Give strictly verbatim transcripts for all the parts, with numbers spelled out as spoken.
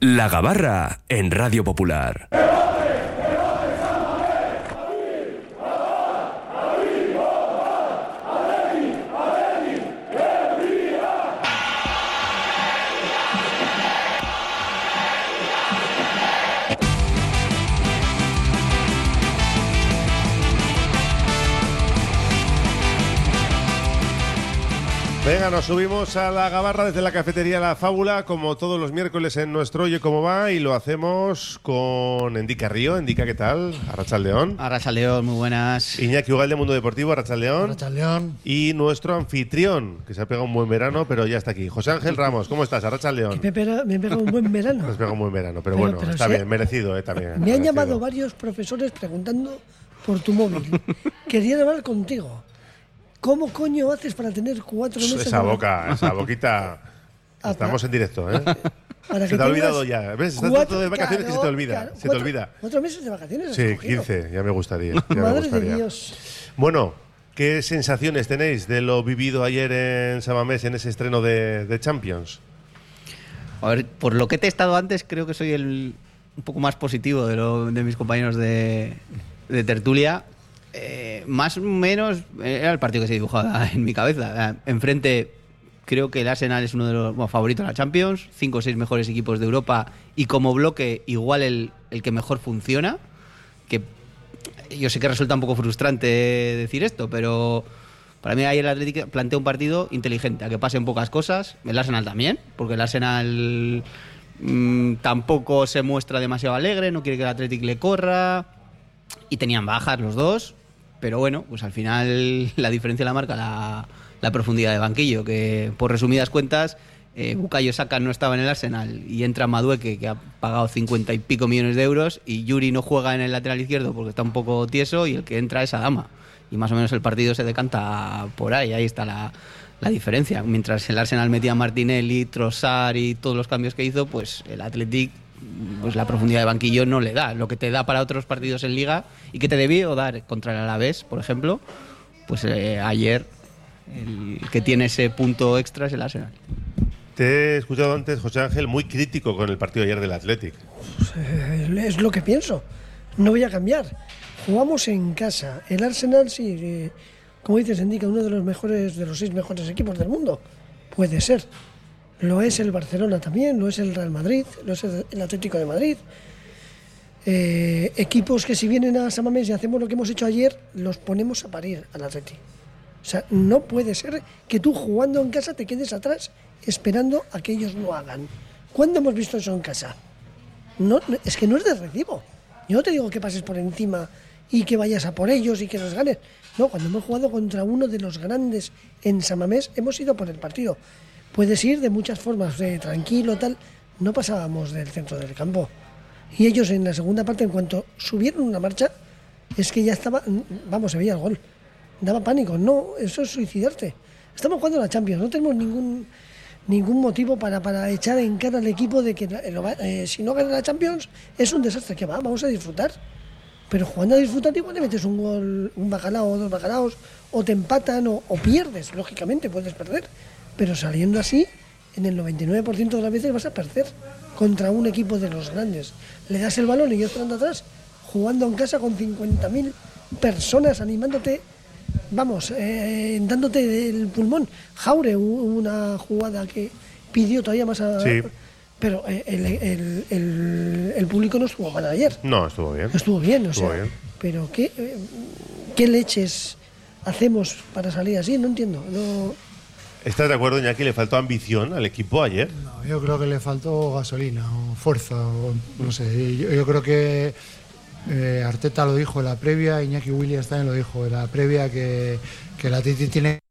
La Gabarra en Radio Popular. Venga, nos subimos a la Gabarra desde la cafetería La Fábula, como todos los miércoles en nuestro Oye Cómo Va, y lo hacemos con Endica Río. Endica, ¿qué tal? Arratsaldeón. Arratsaldeón, muy buenas. Iñaki Ugalde, Mundo Deportivo, Arratsaldeón. Arratsaldeón. Y nuestro anfitrión, que se ha pegado un buen verano, pero ya está aquí. José Ángel Ramos, ¿cómo estás? Arratsaldeón. Me he pegado, me he pegado un buen verano. Me has pegado un buen verano, pero, pero bueno, pero está si bien, merecido, eh, también. Me han merecido. llamado varios profesores preguntando por tu móvil. Querían hablar contigo. ¿Cómo coño haces para tener cuatro meses? Esa de... boca, esa boquita. Estamos en directo, ¿eh? Para se te ha olvidado ya. ¿Ves? Estás cuatro, todo de vacaciones claro, que se te olvida. Claro, se cuatro, te olvida. ¿Cuatro meses de vacaciones? Sí, quince, ya me gustaría. Ya Madre me gustaría. de Dios. Bueno, ¿qué sensaciones tenéis de lo vivido ayer en Samamés en ese estreno de, de Champions? A ver, por lo que te he estado antes, creo que soy el un poco más positivo de, lo, de mis compañeros de, de tertulia. Eh, más o menos era el partido que se dibujaba en mi cabeza. Enfrente, creo que el Arsenal es uno de los bueno, favoritos de la Champions, cinco o seis mejores equipos de Europa y como bloque igual el, el que mejor funciona, que yo sé que resulta un poco frustrante decir esto, pero para mí ayer el Atlético plantea un partido inteligente, a que pasen pocas cosas, el Arsenal también, porque el Arsenal mmm, tampoco se muestra demasiado alegre, no quiere que el Atlético le corra y tenían bajas los dos. Pero bueno, pues al final la diferencia la marca la, la profundidad de banquillo, que por resumidas cuentas, eh, Bukayo Saka no estaba en el Arsenal y entra Madueke, que ha pagado cincuenta y pico millones de euros, y Yuri no juega en el lateral izquierdo porque está un poco tieso, y el que entra es Adama. Y más o menos el partido se decanta por ahí, ahí está la, la diferencia. Mientras el Arsenal metía a Martinelli, Trossard y todos los cambios que hizo, pues el Athletic, pues la profundidad de banquillo no le da. Lo que te da para otros partidos en Liga y que te debió dar contra el Alavés, por ejemplo, pues eh, ayer el que tiene ese punto extra es el Arsenal. Te he escuchado antes, José Ángel, muy crítico con el partido de ayer del Athletic. Pues, eh, es lo que pienso. No voy a cambiar. Jugamos en casa. El Arsenal, sí, eh, como dices, indica uno de los mejores, de los seis mejores equipos del mundo. Puede ser. Lo es el Barcelona también, lo es el Real Madrid, lo es el Atlético de Madrid. Eh, equipos que si vienen a Samamés y hacemos lo que hemos hecho ayer, los ponemos a parir al Atlético. O sea, no puede ser que tú jugando en casa te quedes atrás esperando a que ellos lo hagan. ¿Cuándo hemos visto eso en casa? No, es que no es de recibo. Yo no te digo que pases por encima y que vayas a por ellos y que los ganes. No, cuando hemos jugado contra uno de los grandes en Samamés, hemos ido por el partido. Puedes ir de muchas formas, de tranquilo, tal. No pasábamos del centro del campo. Y ellos en la segunda parte, en cuanto subieron una marcha, es que ya estaba, vamos, se veía el gol. Daba pánico. No, eso es suicidarte. Estamos jugando la Champions, no tenemos ningún ningún motivo para, para echar en cara al equipo de que eh, si no gana la Champions es un desastre. Que va, vamos a disfrutar. Pero jugando a disfrutar igual le metes un gol, un bacalao o dos bacalaos, o te empatan o, o pierdes, lógicamente puedes perder. Pero saliendo así, en el noventa y nueve por ciento de las veces vas a perder contra un equipo de los grandes. Le das el balón y yo esperando atrás, jugando en casa con cincuenta mil personas animándote, vamos, eh, dándote el pulmón. Jaure, una jugada que pidió todavía más a... Sí. Pero el, el, el, el público no estuvo mal ayer. No, estuvo bien. Estuvo bien, o estuvo sea, bien. Pero ¿qué, ¿qué leches hacemos para salir así? No entiendo, no... ¿Estás de acuerdo, Iñaki? ¿Le faltó ambición al equipo ayer? No, yo creo que le faltó gasolina o fuerza, o no sé. Yo, yo creo que eh, Arteta lo dijo en la previa, Iñaki Williams también lo dijo en la previa, que, que la Titi tiene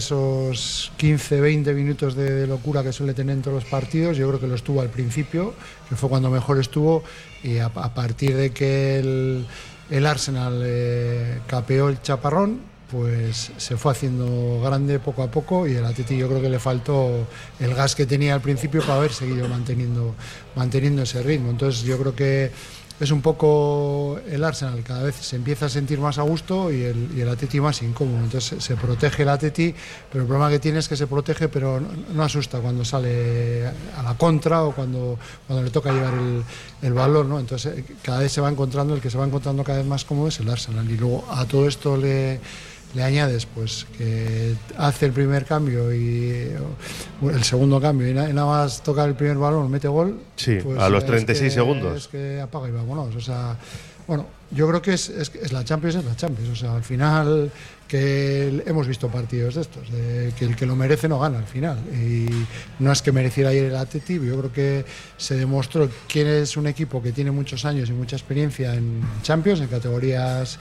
esos quince veinte minutos de, de locura que suele tener en todos los partidos. Yo creo que lo estuvo al principio, que fue cuando mejor estuvo, y a, a partir de que el, el Arsenal eh, capeó el chaparrón, pues se fue haciendo grande poco a poco, y el Atleti yo creo que le faltó el gas que tenía al principio para haber seguido manteniendo, manteniendo ese ritmo. Entonces yo creo que es un poco el Arsenal, cada vez se empieza a sentir más a gusto y el, y el Atleti más incómodo. Entonces se, se protege el Atleti, pero el problema que tiene es que se protege, pero no, no asusta cuando sale a la contra o cuando, cuando le toca llevar el, el balón, ¿no? Entonces cada vez se va encontrando, el que se va encontrando cada vez más cómodo es el Arsenal. Y luego a todo esto le... le añades pues que hace el primer cambio y el segundo cambio y nada más toca el primer balón, mete gol. Sí, pues a los treinta y seis que, segundos. Es que apaga y vámonos. O sea, bueno, yo creo que es, es, es la Champions, es la Champions. O sea, al final que hemos visto partidos de estos, de que el que lo merece no gana al final. Y no es que mereciera ayer el Atleti, yo creo que se demostró quién es un equipo que tiene muchos años y mucha experiencia en Champions, en categorías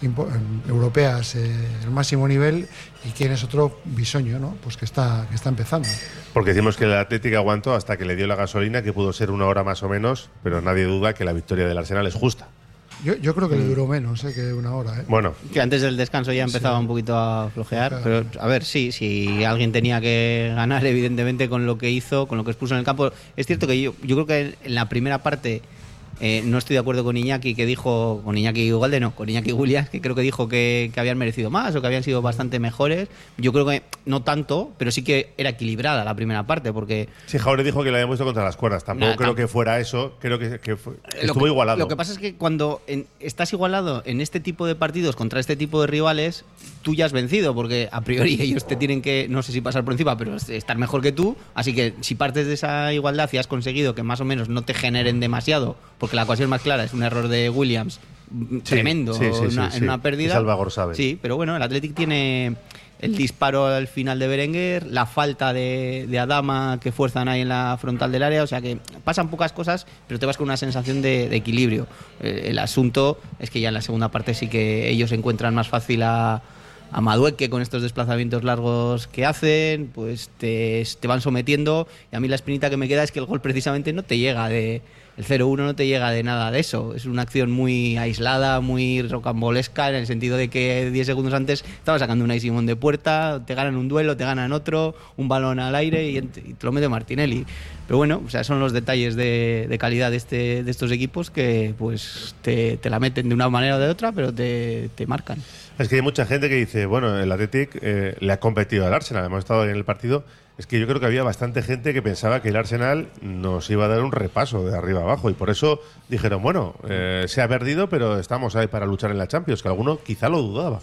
europeas, eh, el máximo nivel, y quién es otro bisoño, ¿no? Pues que está, que está empezando. Porque decimos que el Atlético aguantó hasta que le dio la gasolina, que pudo ser una hora más o menos, pero nadie duda que la victoria del Arsenal es justa. Yo, yo creo que le duró menos eh, que una hora. ¿eh? Bueno. Que antes del descanso ya empezaba sí. un poquito a flojear. Pero, a ver, sí, si alguien tenía que ganar, evidentemente, con lo que hizo, con lo que expuso en el campo. Es cierto que yo, yo creo que en la primera parte eh, no estoy de acuerdo con Iñaki, que dijo, con Iñaki Ugalde no, con Iñaki Williams, que creo que dijo que, que habían merecido más o que habían sido bastante mejores. Yo creo que no tanto, pero sí que era equilibrada la primera parte, porque... Sí, Jaure dijo que lo habían puesto contra las cuerdas. Tampoco nah, creo tam- que fuera eso, creo que, que fue, estuvo que, igualado. Lo que pasa es que cuando en, estás igualado en este tipo de partidos contra este tipo de rivales, tú ya has vencido, porque a priori ellos te tienen que, no sé si pasar por encima, pero estar mejor que tú. Así que si partes de esa igualdad y has conseguido que más o menos no te generen demasiado, porque la ocasión más clara es un error de Williams sí, tremendo sí, sí, una, sí, en sí. una pérdida. Salvador sabe. Sí, pero bueno, el Athletic tiene el disparo al final de Berenguer, la falta de, de Adama que fuerzan ahí en la frontal del área, o sea que pasan pocas cosas, pero te vas con una sensación de, de equilibrio. Eh, el asunto es que ya en la segunda parte sí que ellos encuentran más fácil a a Madueque con estos desplazamientos largos que hacen, pues te, te van sometiendo, y a mí la espinita que me queda es que el gol precisamente no te llega de... El cero uno no te llega de nada de eso. Es una acción muy aislada, muy rocambolesca, en el sentido de que diez segundos antes estaba sacando una Simón de puerta, te ganan un duelo, te ganan otro, un balón al aire y, y te lo mete Martinelli. Pero bueno, o sea, son los detalles de, de calidad de, este, de estos equipos que pues te, te la meten de una manera o de otra, pero te, te marcan. Es que hay mucha gente que dice, bueno, el Athletic eh, le ha competido al Arsenal, hemos estado en el partido. Es que yo creo que había bastante gente que pensaba que el Arsenal nos iba a dar un repaso de arriba abajo, y por eso dijeron, bueno, eh, se ha perdido, pero estamos ahí para luchar en la Champions, que alguno quizá lo dudaba.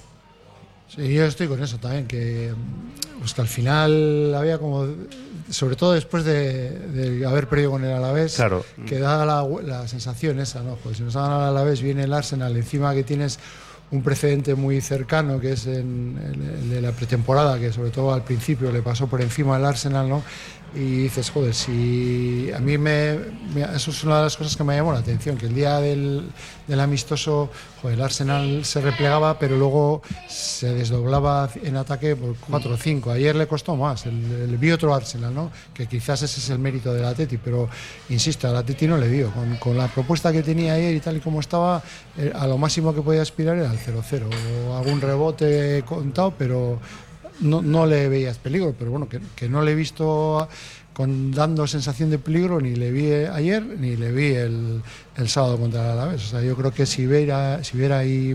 Sí, yo estoy con eso también, que, pues que al final había como, sobre todo después de, de haber perdido con el Alavés, claro. que da la, la sensación esa, ¿no? Pues si nos dan al Alavés, viene el Arsenal, encima que tienes un precedente muy cercano, que es en, el, el de la pretemporada, que sobre todo al principio le pasó por encima al Arsenal, ¿no? Y dices, joder, si a mí me, me... Eso es una de las cosas que me llamó la atención, que el día del, del amistoso, joder, el Arsenal se replegaba, pero luego se desdoblaba en ataque por cuatro o cinco. Ayer le costó más, el, el, vi otro Arsenal, ¿no? Que quizás ese es el mérito del Atleti, pero insisto, al Atleti no le dio. Con, con la propuesta que tenía ayer y tal y como estaba, eh, a lo máximo que podía aspirar era el cero cero, o algún rebote contado, pero... No, no le veías peligro, pero bueno, que, que no le he visto con, dando sensación de peligro, ni le vi ayer, ni le vi el, el sábado contra el Alavés. O sea, yo creo que si Vera, si Vera y,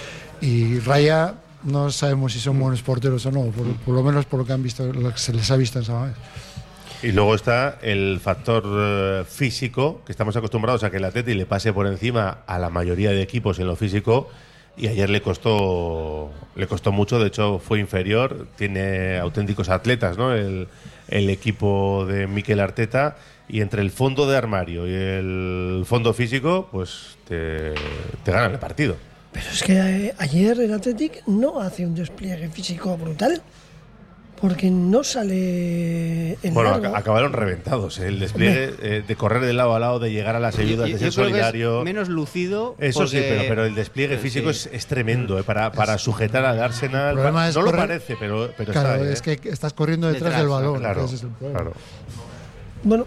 y Raya, no sabemos si son buenos porteros o no, por, por lo menos por lo que han visto, lo que se les ha visto en San Mamés. Y luego está el factor uh, físico, que estamos acostumbrados a que el Atleti le pase por encima a la mayoría de equipos en lo físico. Y ayer le costó le costó mucho, de hecho fue inferior, tiene auténticos atletas, ¿no? El, el equipo de Mikel Arteta, y entre el fondo de armario y el fondo físico, pues te, te ganan el partido. Pero es que eh, ayer el Athletic no hace un despliegue físico brutal, porque no sale en Bueno, largo. Acabaron reventados. ¿eh? El despliegue eh, de correr de lado a lado, de llegar a las ayudas, de ser solidario. Es menos lucido. Eso porque... sí, pero, pero el despliegue físico sí. es, es tremendo ¿eh? para, para sujetar al Arsenal. El no es lo correr... parece, pero, pero claro, está ahí, es ¿eh? que estás corriendo detrás, detrás del balón. Claro, ese es el problema. claro. Bueno,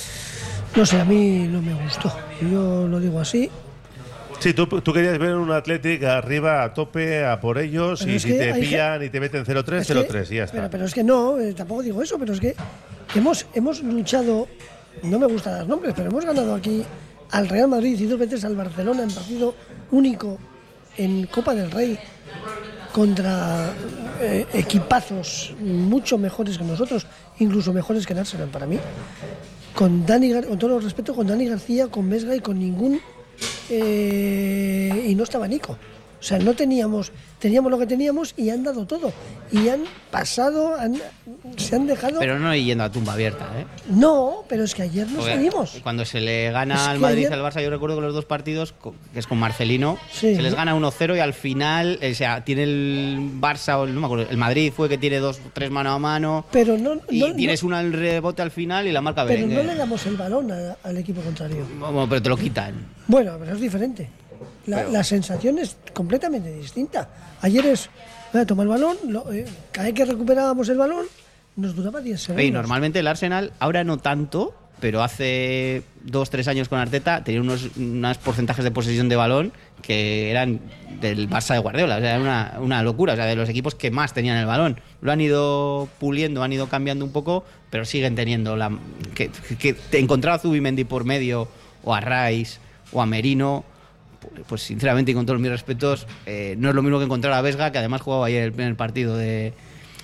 no sé, a mí no me gustó. Yo lo digo así. Sí, tú, tú querías ver un Athletic arriba a tope, a por ellos, pero y si te pillan ge- y te meten cero tres, cero tres y ya está. Pero, pero es que no, eh, tampoco digo eso, pero es que hemos, hemos luchado, no me gustan los nombres, pero hemos ganado aquí al Real Madrid y dos veces al Barcelona en partido único en Copa del Rey contra eh, equipazos mucho mejores que nosotros, incluso mejores que el Arsenal para mí, con Dani, con todo el respeto, con Dani García, con Vesga y con ningún eh, y no estaba Nico. O sea, no teníamos, teníamos lo que teníamos y han dado todo. Y han pasado, han, se han dejado... Pero no yendo a tumba abierta, ¿eh? No, pero es que ayer nos Porque salimos. Cuando se le gana Es al que Madrid ayer- al Barça, yo recuerdo que los dos partidos, co- que es con Marcelino, Sí. se les gana uno cero y al final, o sea, tiene el Barça, o el- no me acuerdo, el Madrid fue que tiene dos, tres mano a mano, Pero no, y no, tienes no- una al rebote al final y la marca pero Berenguer. no le damos el balón a- al equipo contrario. Vamos, pero te lo quitan. Bueno, pero es diferente. La, Pero- la sensación es completamente distinta. Ayer es, eh, toma el balón, lo, eh, cada vez que recuperábamos el balón, nos duraba diez segundos. Y normalmente el Arsenal, ahora no tanto, pero hace dos, tres años con Arteta tenía unos, unos porcentajes de posesión de balón que eran del Barça de Guardiola. O sea, era una, una locura. O sea, de los equipos que más tenían el balón. Lo han ido puliendo, han ido cambiando un poco, pero siguen teniendo la... Que, que te encontrar a Zubimendi por medio, o a Rice, o a Merino... Pues sinceramente y con todos mis respetos, eh, no es lo mismo que encontrar a Vesga, que además jugaba ayer el primer partido de,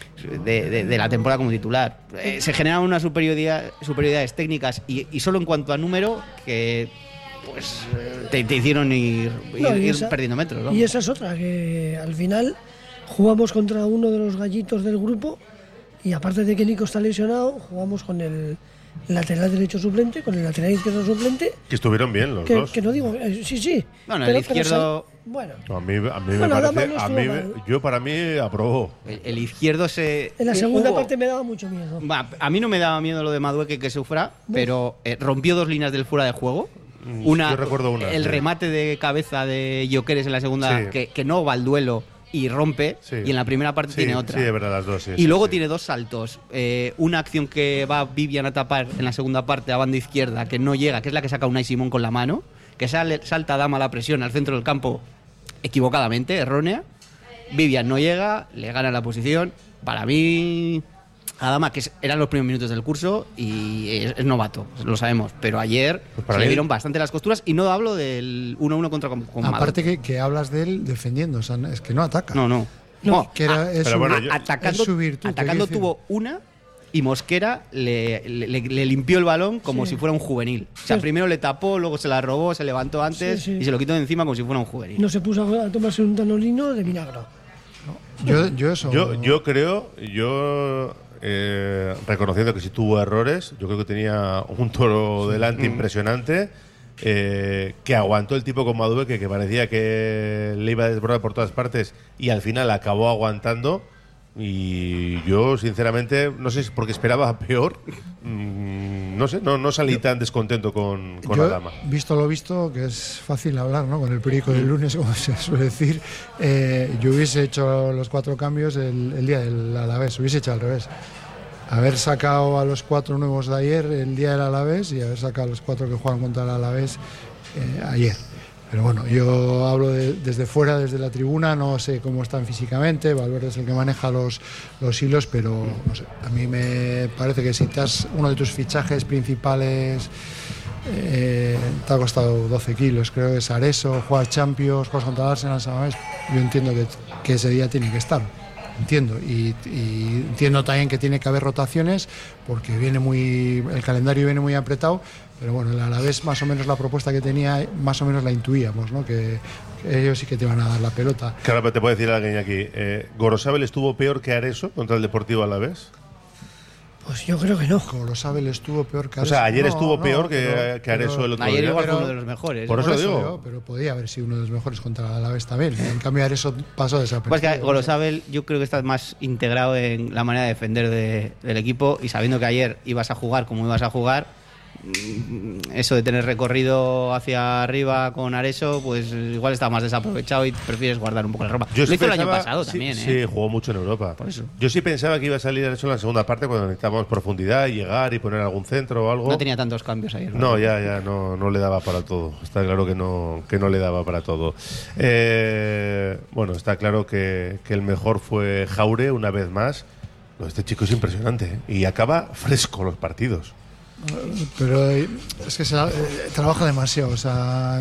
de, de- de la temporada como titular. Eh, se generan unas superioridad, superioridades técnicas y, y solo en cuanto a número que pues eh, te, te hicieron ir, ir- No, y ir esa- perdiendo metros. ¿no? Y esa es otra, que al final jugamos contra uno de los gallitos del grupo y aparte de que Nico está lesionado, jugamos con el lateral derecho suplente, con el lateral izquierdo suplente, Que estuvieron bien los que, dos. que no digo, eh, sí, sí. Bueno, pero- el pero izquierdo- sal- bueno, No, a mí, a mí me Bueno, Adama parece. no A estuvo mí, mal. yo para mí aprobó. El, el izquierdo se... en la segunda hubo- parte me daba mucho miedo. Va, a mí no me daba miedo lo de Madueque que sufra, pero eh, rompió dos líneas del fuera de juego. Una, yo recuerdo una, el sí. remate de cabeza de Gyökeres en la segunda, Sí. que, que no va al duelo y rompe, Sí. y en la primera parte Sí, tiene otra. Sí, de verdad, las dos. Sí, y sí, luego sí. tiene dos saltos. Eh, una acción que va Vivian a tapar en la segunda parte a banda izquierda, que no llega, que es la que saca Unai Simón con la mano, que sale, salta Dama a la presión al centro del campo equivocadamente, errónea. Vivian no llega, le gana la posición. Para mí, Adama, que es- eran los primeros minutos del curso y es, es novato, lo sabemos. Pero ayer Pues para se le mí- vieron bastante las costuras y no hablo del uno a uno contra con, con Aparte Madueque. que, que hablas de él defendiendo, o sea, es que no ataca. No, no. No, No, que era, a- es pero su- bueno, a- yo- atacando, es su virtud, atacando hay que decir. tuvo una y Mosquera le, le- le- le limpió el balón como Sí. si fuera un juvenil. O sea, Sí. primero le tapó, luego se la robó, se levantó antes Sí, sí. y se lo quitó de encima como si fuera un juvenil. No se puso a tomarse un tanolino de milagro. Yo, yo eso. Yo, yo creo, yo eh, reconociendo que sí tuvo errores, yo creo que tenía un toro delante impresionante, eh, que aguantó el tipo con Madueque, que parecía que le iba a desbordar por todas partes y al final acabó aguantando. Y yo, sinceramente, no sé si porque esperaba peor, mm, no sé, no, no salí tan descontento con, con Yo, Adama. visto lo visto, que es fácil hablar, ¿no? Con el periódico del lunes, como se suele decir, eh, yo hubiese hecho los cuatro cambios el, el día del Alavés, hubiese hecho al revés. Haber sacado a los cuatro nuevos de ayer el día del Alavés y haber sacado a los cuatro que juegan contra el Alavés eh, ayer. Pero bueno, yo hablo de- desde fuera, desde la tribuna, no sé cómo están físicamente, Valverde es el que maneja los, los hilos, pero no sé, a mí me parece que si te has, uno de tus fichajes principales eh, te ha costado doce kilos, creo que es Areso, jugar Champions, juegas contra el Arsenal, ¿sabes? Yo entiendo que, que ese día tiene que estar. Entiendo, y, y entiendo también que tiene que haber rotaciones porque viene muy, el calendario viene muy apretado, pero bueno, a la vez más o menos la propuesta que tenía, más o menos la intuíamos, ¿no? Que, que ellos sí que te van a dar la pelota. Claro, pero te puedo decir alguien aquí, eh, ¿Gorosabel estuvo peor que Areso contra el Deportivo Alavés? Pues yo creo que no. Como lo sabe, él estuvo peor que O sea, Areso. ayer No, estuvo no, peor que, pero- que Areso pero- el otro Ayer día. igual fue pero- uno de los mejores. Por ¿eh? eso Por eso digo. digo, pero podía haber sido uno de los mejores contra el Alavés también. En cambio, Areso pasó Pues desapercibido. que Gorosabel yo creo que estás más integrado en la manera de defender de- del equipo y sabiendo que ayer ibas a jugar como ibas a jugar, mm, eso de tener recorrido hacia arriba con Areso, pues igual está más desaprovechado y prefieres guardar un poco la ropa. Yo Lo sí hizo el año pensaba- pasado sí, también, Sí, ¿eh? jugó mucho en Europa. Por eso. Yo sí pensaba que iba a salir eso en la segunda parte cuando necesitábamos profundidad, llegar y poner algún centro o algo. No tenía tantos cambios ayer. No, ya, ya, no, no le daba para todo. Está claro que no, que no le daba para todo. Eh, bueno, está claro que, que el mejor fue Jaure una vez más. No, este chico es impresionante, ¿eh? Y acaba fresco los partidos. Pero es que se, eh, trabaja demasiado, o sea,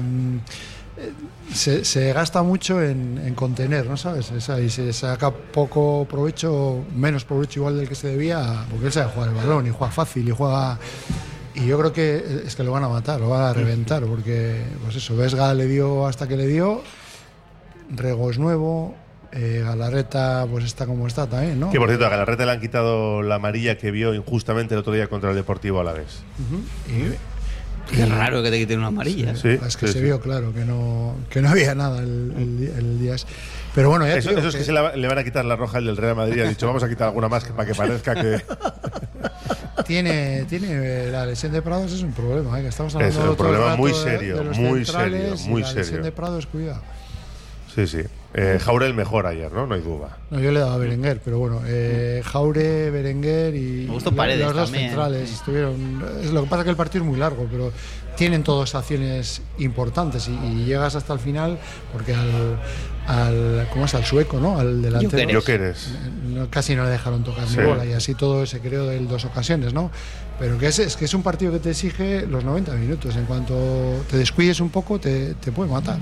se, se gasta mucho en, en contener, ¿no sabes? O sea, y se saca poco provecho, menos provecho igual del que se debía, porque él sabe jugar el balón y juega fácil y juega... Y yo creo que es que lo van a matar, lo van a reventar, porque, pues eso, Vesga le dio hasta que le dio, Rego es nuevo, eh, Galarreta pues está como está también, ¿no? Que por cierto, a Galarreta le han quitado la amarilla que vio injustamente el otro día contra el Deportivo Alavés. Uh-huh. Y, Qué raro que te quiten una amarilla. Sí, es que sí, se sí. vio claro que no, que no había nada el, el, el día ese. Pero bueno, ya Eso, digo eso es que, que se la- le van a quitar la roja al del Real Madrid. Ha dicho, vamos a quitar alguna más que- para que parezca que... tiene, tiene la lesión de Prados es un problema, ¿eh? Que estamos hablando Es un todo el problema rato muy de- serio, de los muy centrales, serio, muy y la lesión serio. de Prados, cuidado. Sí, sí. Eh, Jaure el mejor ayer, ¿no? No hay duda. No, yo le daba a Berenguer, pero bueno, eh, Jaure, Berenguer y Me gustó y Paredes los dos también. centrales estuvieron. Es lo que pasa que el partido es muy largo, pero tienen todas acciones importantes y, y llegas hasta el final porque al, al ¿cómo es? Al sueco, ¿no? Al delantero. Jokeres. No, casi no le dejaron tocar Sí. ni bola y así todo se creó de él dos ocasiones, ¿no? Pero que es, es que es un partido que te exige los noventa minutos. En cuanto te descuides un poco, te, te puede matar.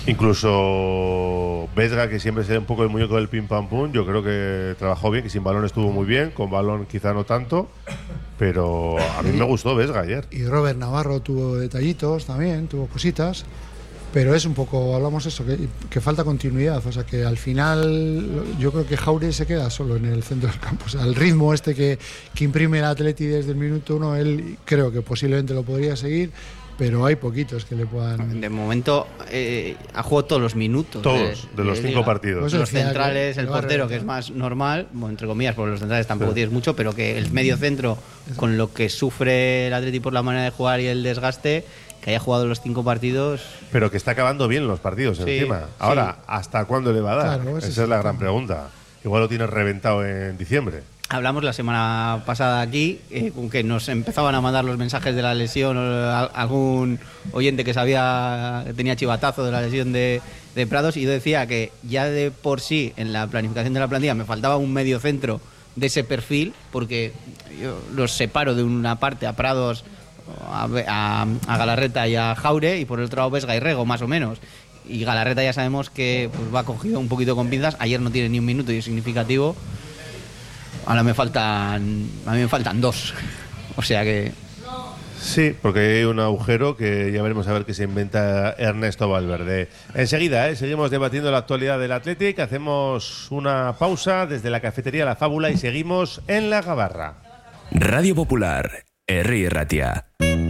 Incluso Vesga, que siempre se da un poco el muñeco del pim pam pum, yo creo que trabajó bien, que sin balón estuvo muy bien, con balón quizá no tanto, pero a mí me gustó Vesga ayer. Y Robert Navarro tuvo detallitos también, tuvo cositas, pero es un poco, hablamos eso, que, que falta continuidad, o sea que al final yo creo que Jaure se queda solo en el centro del campo, o sea, el ritmo este que, que imprime el Atleti desde el minuto uno, él creo que posiblemente lo podría seguir, pero hay poquitos que le puedan... De momento eh, ha jugado todos los minutos. Todos, de los cinco liga. partidos. Pues Los decía que centrales, el lo va a portero, que es reventar. más normal, bueno, entre comillas, porque los centrales tampoco Sí. tienes mucho, pero que el medio centro, con lo que sufre el Atleti por la manera de jugar y el desgaste, que haya jugado los cinco partidos. Pero que está acabando bien los partidos Sí, encima. Ahora, sí. ¿hasta cuándo le va a dar? Claro, ese Esa es es la el gran tema. pregunta. Igual lo tienes reventado en diciembre. Hablamos la semana pasada aquí, eh, con que nos empezaban a mandar los mensajes de la lesión, o a- algún oyente que sabía que tenía chivatazo de la lesión de, de Prados, y yo decía que ya de por sí en la planificación de la plantilla me faltaba un medio centro de ese perfil, porque yo los separo de una parte a Prados, a, a, a Galarreta y a Jaure, y por el otro lado Vesga y Rego, más o menos. Y Galarreta ya sabemos que pues, va cogido un poquito con pinzas. Ayer no tiene ni un minuto y es significativo. Ahora me faltan, a mí me faltan dos. O sea que Sí, porque hay un agujero que ya veremos a ver qué se inventa Ernesto Valverde. Enseguida, ¿eh? seguimos debatiendo la actualidad del Athletic, hacemos una pausa desde la cafetería La Fábula y seguimos en La Gabarra. Radio Popular, Herri Ratia.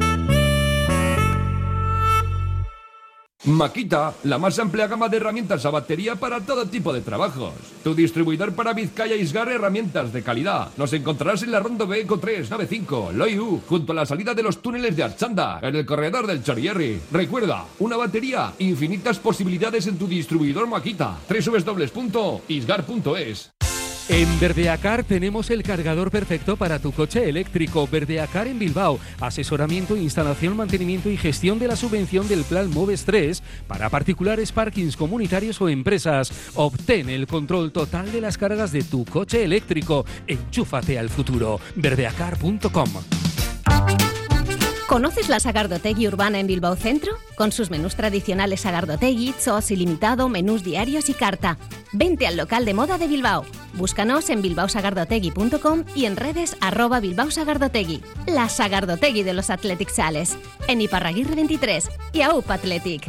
Makita, la más amplia gama de herramientas a batería para todo tipo de trabajos. Tu distribuidor para Vizcaya Isgar, herramientas de calidad. Nos encontrarás en la Rondo B Eco tres noventa y cinco, Loiu, junto a la salida de los túneles de Archanda, en el corredor del Chorierri. Recuerda, una batería, infinitas posibilidades en tu distribuidor Makita. doble u doble u doble u punto isgar punto es. En Verdeacar tenemos el cargador perfecto para tu coche eléctrico. Verdeacar en Bilbao. Asesoramiento, instalación, mantenimiento y gestión de la subvención del Plan Moves tres para particulares, parkings comunitarios o empresas. Obtén el control total de las cargas de tu coche eléctrico. Enchúfate al futuro. verdeacar punto com. ¿Conoces la Sagardotegui Urbana en Bilbao Centro? Con sus menús tradicionales Sagardotegui, Sos ilimitado, menús diarios y carta. Vente al local de moda de Bilbao. Búscanos en bilbao sagardotegui punto com y en redes arroba Bilbao Sagardotegui. La Sagardotegui de los Athletic Sales. En Iparraguirre veintitrés y A U P Athletic.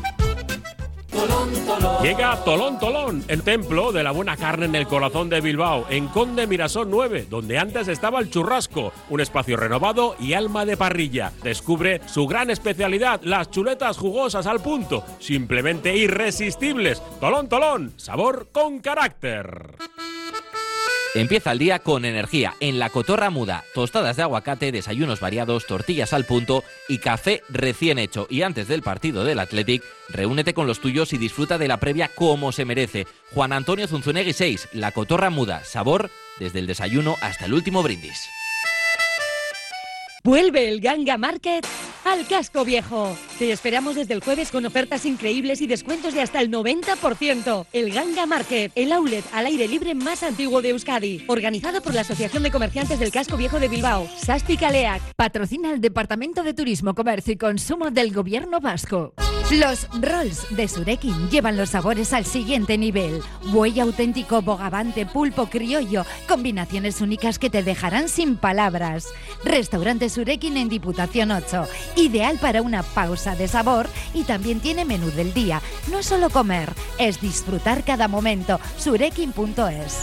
Llega Tolón Tolón, el templo de la buena carne en el corazón de Bilbao, en Conde Mirasol nueve, donde antes estaba el churrasco, un espacio renovado y alma de parrilla. Descubre su gran especialidad, las chuletas jugosas al punto, simplemente irresistibles. Tolón Tolón, sabor con carácter. Empieza el día con energía en La Cotorra Muda. Tostadas de aguacate, desayunos variados, tortillas al punto y café recién hecho. Y antes del partido del Athletic, reúnete con los tuyos y disfruta de la previa como se merece. Juan Antonio Zunzunegui seis, La Cotorra Muda. Sabor desde el desayuno hasta el último brindis. Vuelve el Ganga Market al Casco Viejo. Te esperamos desde el jueves con ofertas increíbles y descuentos de hasta el noventa por ciento. El Ganga Market, el outlet al aire libre más antiguo de Euskadi. Organizado por la Asociación de Comerciantes del Casco Viejo de Bilbao, Sasti Kaleak. Patrocina el Departamento de Turismo, Comercio y Consumo del Gobierno Vasco. Los rolls de Surekin llevan los sabores al siguiente nivel. Buey auténtico, bogavante, pulpo criollo, combinaciones únicas que te dejarán sin palabras. Restaurante Surekin en Diputación ocho, ideal para una pausa de sabor y también tiene menú del día. No es solo comer, es disfrutar cada momento. Surekin punto es.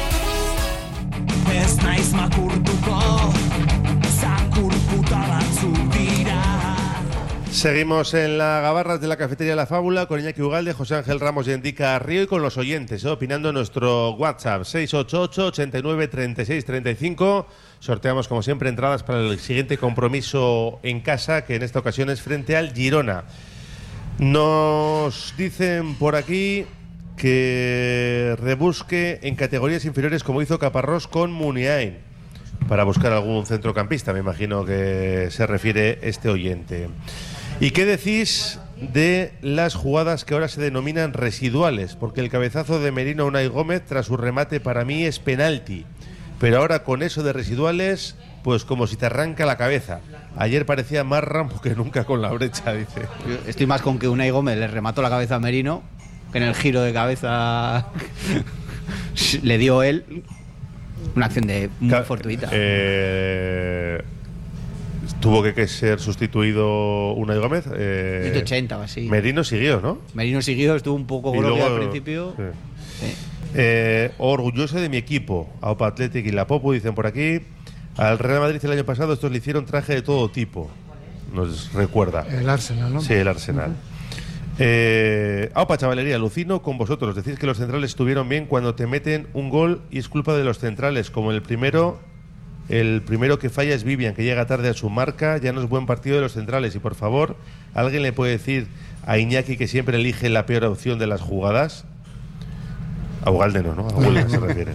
Seguimos en la Gabarras de la Cafetería La Fábula con Iñaki Ugalde, José Ángel Ramos y Endica Río y con los oyentes, ¿eh? opinando en nuestro WhatsApp seis ocho ocho, ochenta y nueve, treinta y seis, treinta y cinco. Sorteamos como siempre entradas para el siguiente compromiso en casa, que en esta ocasión es frente al Girona. Nos dicen por aquí que rebusque en categorías inferiores como hizo Caparrós con Muniain para buscar algún centrocampista, me imagino que se refiere este oyente. ¿Y qué decís de las jugadas que ahora se denominan residuales? Porque el cabezazo de Merino a Unai Gómez tras su remate para mí es penalti, pero ahora con eso de residuales, pues como si te arranca la cabeza. Ayer parecía más Rambo que nunca con la brecha, dice. Yo estoy más con que Unai Gómez le remató la cabeza a Merino, que en el giro de cabeza le dio él una acción de muy Ca- fortuita. Eh... Tuvo que, que ser sustituido Unai Gómez. Eh, ciento ochenta o así. Merino siguió, ¿no? Merino siguió, estuvo un poco groggy al principio. Sí. Sí. Eh, orgulloso de mi equipo. Aupa Athletic y la Popu dicen por aquí. Al Real Madrid el año pasado estos le hicieron traje de todo tipo. Nos recuerda. El Arsenal, ¿no? Sí, el Arsenal. Uh-huh. Eh, Aupa chavalería, alucino con vosotros. Decís que los centrales estuvieron bien cuando te meten un gol y es culpa de los centrales, como el primero. El primero que falla es Vivian, que llega tarde a su marca. Ya no es buen partido de los centrales. Y por favor, ¿alguien le puede decir a Iñaki que siempre elige la peor opción de las jugadas? A Ugalde no, ¿no? A Ugalde se refiere.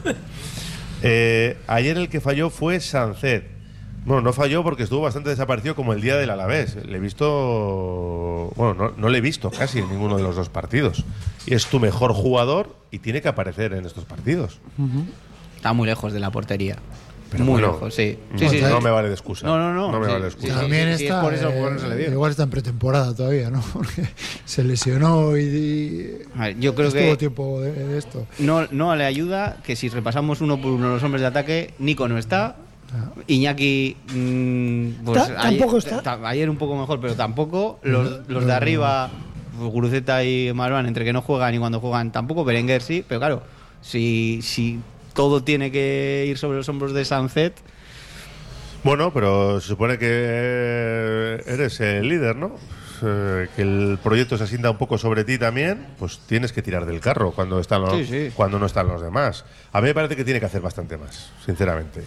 Eh, ayer el que falló fue Sancet. Bueno, no falló porque estuvo bastante desaparecido como el día del Alavés. Le he visto... Bueno, no, no le he visto casi en ninguno de los dos partidos. Y es tu mejor jugador y tiene que aparecer en estos partidos. Uh-huh. Está muy lejos de la portería. Pero muy bueno, lejos, sí. No, sí, sí, no sí. me vale de excusa. No, no, no. No me sí, vale de excusa. sí, También sí, sí, está, es por eso, eh, por eso se le dio. igual está en pretemporada todavía, ¿no? Porque se lesionó y, y A ver, yo creo estuvo que tiempo de, de esto. no, no le ayuda que si repasamos uno por uno los hombres de ataque, Nico no está. Ah. Iñaki mmm, pues Ta- tampoco ayer, está. ta- ayer un poco mejor, pero tampoco. Los, los de arriba, Guruceta y Marwan, entre que no juegan y cuando juegan tampoco. Berenguer sí, pero claro, si, si todo tiene que ir sobre los hombros de Sancet. Bueno, pero se supone que eres el líder, ¿no? Eh, que el proyecto se asienta un poco sobre ti también, pues tienes que tirar del carro cuando están los, Sí, sí. cuando no están los demás. A mí me parece que tiene que hacer bastante más, sinceramente.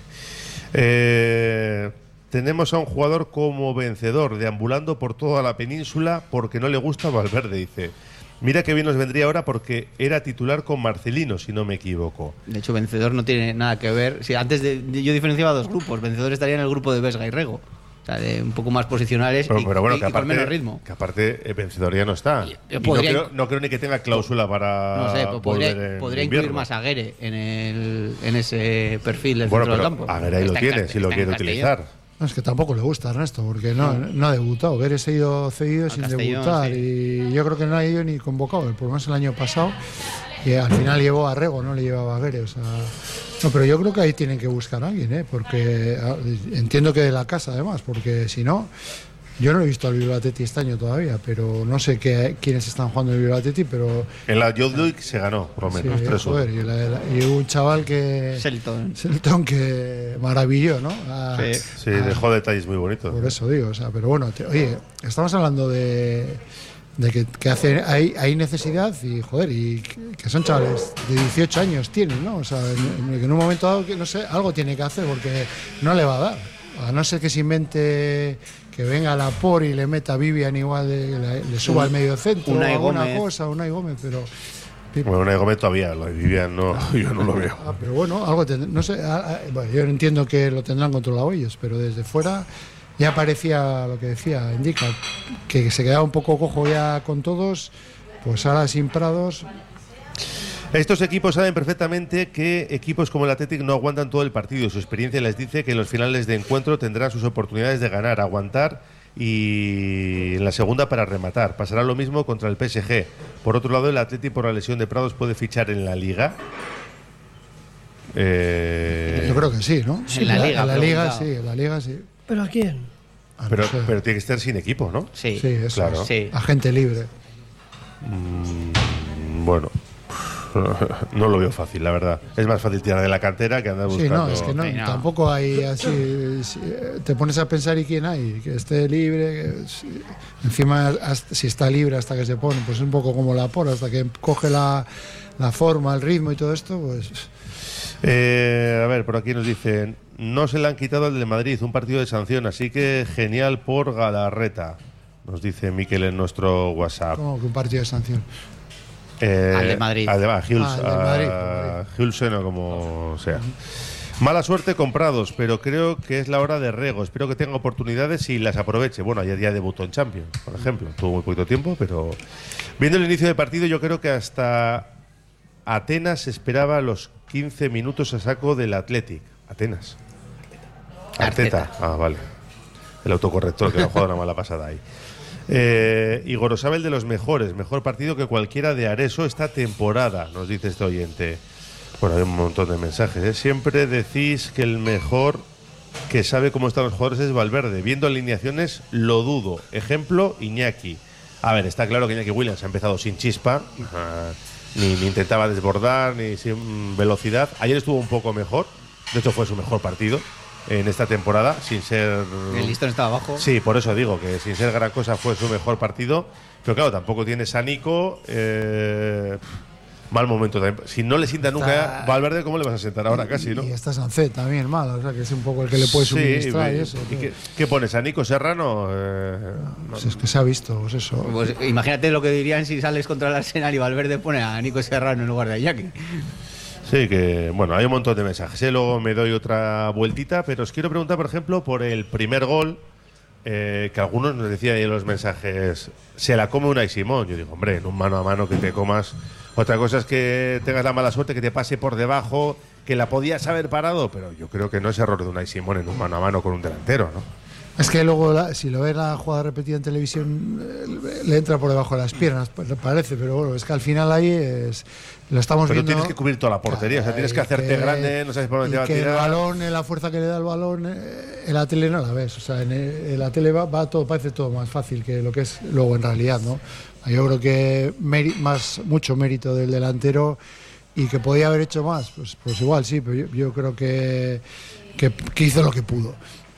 Eh, tenemos a un jugador como vencedor, deambulando por toda la península porque no le gusta Valverde, dice. Mira que bien nos vendría ahora porque era titular con Marcelino, si no me equivoco. De hecho, vencedor no tiene nada que ver. Si antes de, yo diferenciaba dos grupos. Vencedor estaría en el grupo de Vesga y Rego. O sea, de un poco más posicionales Pero, y, pero bueno, y- que y con menos aparte, ritmo. que aparte el vencedor ya no está. Yo Y no, podría creo, inc- no creo ni que tenga cláusula para No sé, pero volver podría, en podría incluir invierno. más a Aguere en, el, en ese perfil del Bueno, centro pero del campo. Aguere ahí lo Está en tiene, Castell- si lo está en quiere Castellón. utilizar. No, es que tampoco le gusta a Ernesto, porque no, no ha debutado. Veres ha ido cedido sin Castellón, debutar. sí. Y yo creo que no ha ido ni convocado, por lo menos el año pasado. Y al final llevó a Rego, no le llevaba a Gueres. O sea, no, pero yo creo que ahí tienen que buscar a alguien, ¿eh? Porque a, entiendo que de la casa, además, porque si no. Yo no he visto al Bilbao Athletic este año todavía, pero no sé qué, quiénes están jugando en el Bilbao Athletic, pero... En la Youth League se ganó, por lo menos. Sí, tres uno. joder, y, la- la- y un chaval que... Shelton. Shelton que maravilló, ¿no? A- Sí. Sí, a- dejó detalles muy bonitos. Por eso digo, o sea, pero bueno, te- oye, estamos hablando de, de que, que hace, hay, hay necesidad y, joder, y que, que son chavales de dieciocho años tienen, ¿no? O sea, en, en un momento dado, que no sé, algo tiene que hacer porque no le va a dar. A no ser que se invente que venga la por y le meta a Vivian igual, de, le, le suba al medio centro o Unai alguna Gómez. cosa, Unai Gómez, pero... Bueno, Unai Gómez todavía, lo de Vivian no, yo no lo veo. Ah, pero bueno, algo tend- no sé, ah, ah, bueno, yo entiendo que lo tendrán controlado ellos, pero desde fuera ya parecía lo que decía, indica, que se quedaba un poco cojo ya con todos, pues ahora sin Prados. Estos equipos saben perfectamente que equipos como el Athletic no aguantan todo el partido. Su experiencia les dice que en los finales de encuentro tendrán sus oportunidades de ganar, aguantar y en la segunda para rematar. Pasará lo mismo contra el P S G. Por otro lado, el Athletic por la lesión de Prados puede fichar en la Liga. Eh... Yo creo que sí, ¿no? Sí, en la, la Liga, en la Liga sí, en la Liga sí. ¿Pero a quién? Ah, pero, no sé. pero tiene que estar sin equipo, ¿no? Sí, sí, eso claro. Es. Sí. Agente libre. Mm, bueno. No lo veo fácil, la verdad. Es más fácil tirar de la cantera que andar buscando. Sí, no, es que no, no. tampoco hay así. Si te pones a pensar y quién hay, que esté libre. Que, si, encima, hasta, si está libre hasta que se pone, pues es un poco como la por, hasta que coge la, la forma, el ritmo y todo esto, pues. Eh, a ver, por aquí nos dicen: no se le han quitado al de Madrid, un partido de sanción, así que genial por Galarreta. Nos dice Miquel en nuestro WhatsApp. ¿Cómo que un partido de sanción? Eh, al de Madrid. Al de, ah, Huls, ah, al de Madrid, a, Hulsen o como sea. Mala suerte comprados, pero creo que es la hora de Rego. Espero que tenga oportunidades y las aproveche. Bueno, ayer ya debutó en Champions, por ejemplo. Tuvo muy poquito tiempo, pero viendo el inicio del partido, yo creo que hasta Atenas esperaba los quince minutos a saco del Athletic. Atenas. Arteta. Arteta. Ah, vale. El autocorrector que no ha jugado una mala pasada ahí. Eh, y Gorosabel de los mejores, mejor partido que cualquiera de Areso esta temporada, nos dice este oyente. Bueno, hay un montón de mensajes, ¿eh? Siempre decís que el mejor que sabe cómo están los jugadores es Valverde. Viendo alineaciones lo dudo. Ejemplo, Iñaki. A ver, está claro que Iñaki Williams ha empezado sin chispa, uh, ni, ni intentaba desbordar, ni sin velocidad. Ayer estuvo un poco mejor, de hecho fue su mejor partido en esta temporada, sin ser... El listón estaba abajo. Sí, por eso digo que sin ser gran cosa fue su mejor partido. Pero claro, tampoco tienes a Nico. Eh, mal momento también. Si no le sienta nunca Está... a Valverde, ¿cómo le vas a sentar ahora casi, no? Y está Sancet también mal, o sea que es un poco el que le puede suministrar. Sí, y eso, ¿y qué, qué pones? ¿A Nico Serrano? Eh, no. Pues es que se ha visto, pues eso. Pues imagínate lo que dirían si sales contra el Arsenal y Valverde pone a Nico Serrano en lugar de Iñaki. Sí, que bueno, hay un montón de mensajes. ¿eh? Luego me doy otra vueltita, pero os quiero preguntar, por ejemplo, por el primer gol, eh, que algunos nos decían ahí en los mensajes, se la come Unai Simón. Yo digo, hombre, en un mano a mano que te comas. Otra cosa es que tengas la mala suerte, que te pase por debajo, que la podías haber parado, pero yo creo que no es error de Unai Simón en un mano a mano con un delantero, ¿no? Es que luego, la, si lo ves la jugada repetida en televisión, eh, le entra por debajo de las piernas, pues parece, pero bueno, es que al final ahí es, lo estamos pero viendo. Pero tienes que cubrir toda la portería, o sea, tienes que hacerte que, grande, no sabes por dónde te va a tirar. El balón, la fuerza que le da el balón, eh, en la tele no la ves, o sea, en, el, en la tele va, va todo, parece todo más fácil que lo que es luego en realidad, ¿no? Yo creo que meri, más, mucho mérito del delantero y que podía haber hecho más, pues, pues igual sí, pero yo, yo creo que, que, que hizo lo que pudo.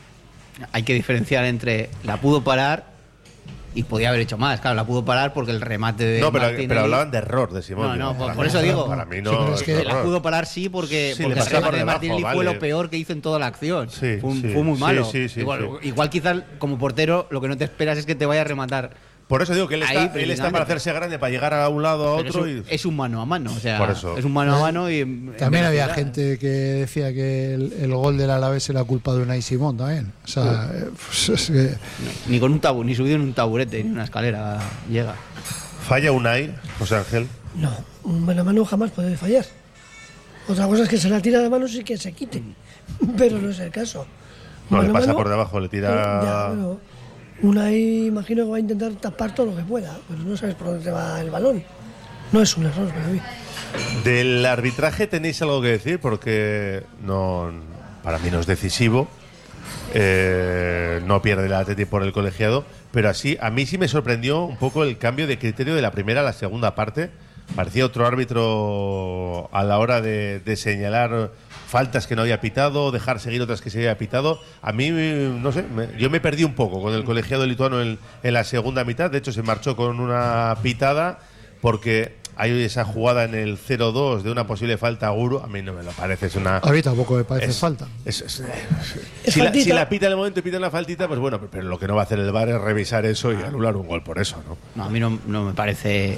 Hay que diferenciar entre la pudo parar y podía haber hecho más. Claro, la pudo parar porque el remate de No, pero, Martinelli... pero hablaban de error de Simón. No, no, digo, por, por eso digo. Para mí no. Sí, es que error. la pudo parar sí porque, sí, porque el remate de Martinelli vale. fue lo peor que hizo en toda la acción. Sí, fue, sí, fue muy malo. Sí, sí, sí, igual, sí. igual quizás como portero lo que no te esperas es que te vaya a rematar. Por eso digo que él está, Ahí, él está para hacerse grande, para llegar a un lado, a otro. Es un, y... es un mano a mano, o sea, Por eso. es un mano a mano y... También había gente que decía que el, el gol del Alavés era culpa de Unai Simón también. O sea, sí. pues es que... no, ni con un tabu, ni subido en un taburete, ni una escalera llega. ¿Falla Unai, José Ángel? No, un mano a mano jamás puede fallar. Otra cosa es que se la tira de manos y que se quite, pero no es el caso. No, mano le pasa mano, por debajo, le tira... Eh, ya, bueno, Unai imagino que va a intentar tapar todo lo que pueda, pero no sabes por dónde va el balón. No es un error para mí. Del arbitraje tenéis algo que decir, porque no, para mí no es decisivo. Eh, no pierde el Atleti por el colegiado, pero así a mí sí me sorprendió un poco el cambio de criterio de la primera a la segunda parte. Parecía otro árbitro a la hora de, de señalar faltas que no había pitado, dejar seguir otras que se había pitado. A mí, no sé, me, yo me perdí un poco con el colegiado lituano en, en la segunda mitad. De hecho, se marchó con una pitada porque hay esa jugada en el cero dos de una posible falta a Guru. A mí no me lo parece. Es una, a mí tampoco me parece es, falta. Es, es, es, es si, la, si la pita en el momento y pita la faltita, pues bueno, pero lo que no va a hacer el V A R es revisar eso y anular un gol por eso, ¿no? No, a mí no, no me parece...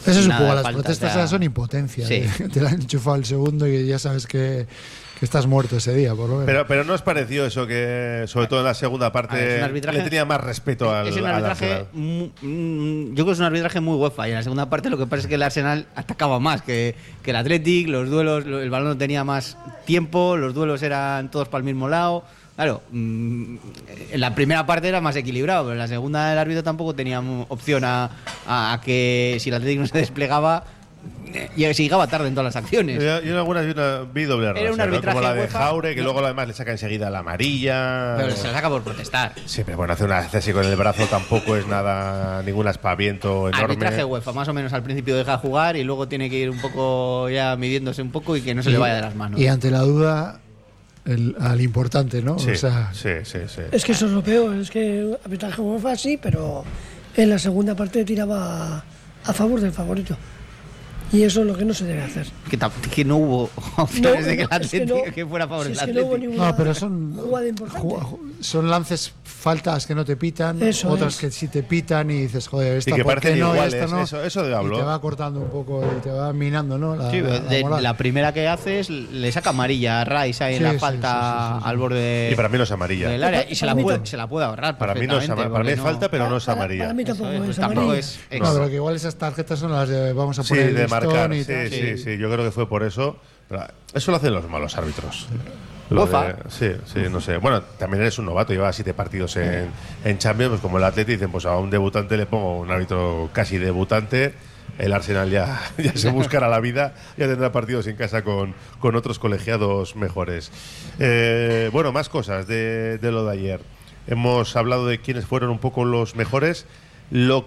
Eso es un nada poco, de las falta, protestas o sea, son impotencia. sí. ¿eh? Te la han enchufado el segundo y ya sabes que, que estás muerto ese día, por lo menos. Pero, pero ¿no os pareció eso que, sobre todo en la segunda parte, ver, es un arbitraje- le tenía más respeto al, Es un al arbitraje, Arsenal? mu- mm, yo creo que es un arbitraje muy UEFA. Y en la segunda parte lo que pasa es que el Arsenal atacaba más que, que el Athletic. Los duelos, lo- el balón no tenía más tiempo, los duelos eran todos para el mismo lado. Claro, mmm, en la primera parte era más equilibrado, pero en la segunda el árbitro tampoco tenía mu- opción a, a- a que si el Athletic no se desplegaba, eh, y se llegaba tarde en todas las acciones. Yo, yo en algunas vi, una, vi doble Era un raza, ¿no? arbitraje Como la de UEFA. Jaure, que No. luego además le saca enseguida la amarilla. Pero se la saca por protestar. Sí, pero bueno, hace una hace así con el brazo tampoco es nada, ningún aspaviento enorme. Arbitraje UEFA, más o menos al principio deja jugar y luego tiene que ir un poco ya midiéndose un poco y que no se le vaya de las manos. Y ante la duda, el, al importante, ¿no? Sí, O sea, sí, sí, sí. Es que eso es lo peor, es que arbitraje UEFA sí, pero en la segunda parte tiraba a favor del favorito. Y eso es lo que no se debe hacer. Que, tam- que no hubo opciones No, de que el no, es que Atlético no. que fuera a favor Si del es que no hubo Atlético. ninguna no, pero son, jugada importante. ju- ju- son lances, faltas que no te pitan, Eso otras es. que sí te pitan y dices, joder, esta Y que por qué parecen no, y iguales, esta no. eso- eso de hablo. Y te va cortando un poco y te va minando, ¿no? La, Sí, la- la de- moral. la primera que haces le saca amarilla a Rice ahí en Sí, la sí, falta sí, sí, sí, sí. al borde Y para mí no es amarilla. del área y se la, Para mí puede, tam- se la puede ahorrar. Para mí no es perfectamente, amarilla. Para mí es porque falta, pero no es Para- amarilla. Para mí tampoco Eso es, es tampoco amarilla. es No, ex- pero que igual esas tarjetas son las de vamos a Sí, poner el de listón marcar. y Sí, tal. sí, sí. Yo creo que fue por eso. Pero eso lo hacen los malos árbitros. Lo UEFA. de- sí, sí, no sé. Bueno, también eres un novato, lleva siete partidos en, en Champions, pues como el Atleti dicen, pues a un debutante le pongo un árbitro casi debutante. El Arsenal ya, ya se buscará la vida, ya tendrá partidos en casa con, con otros colegiados mejores. Eh, bueno, más cosas de, de lo de ayer. Hemos hablado de quiénes fueron un poco los mejores. Lo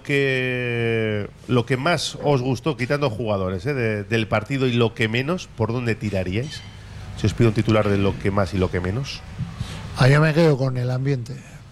que lo que más os gustó, quitando jugadores ¿eh? de- del partido, y lo que menos, ¿por dónde tiraríais? Si os pido un titular de lo que más y lo que menos. Ah, yo me quedo con el ambiente.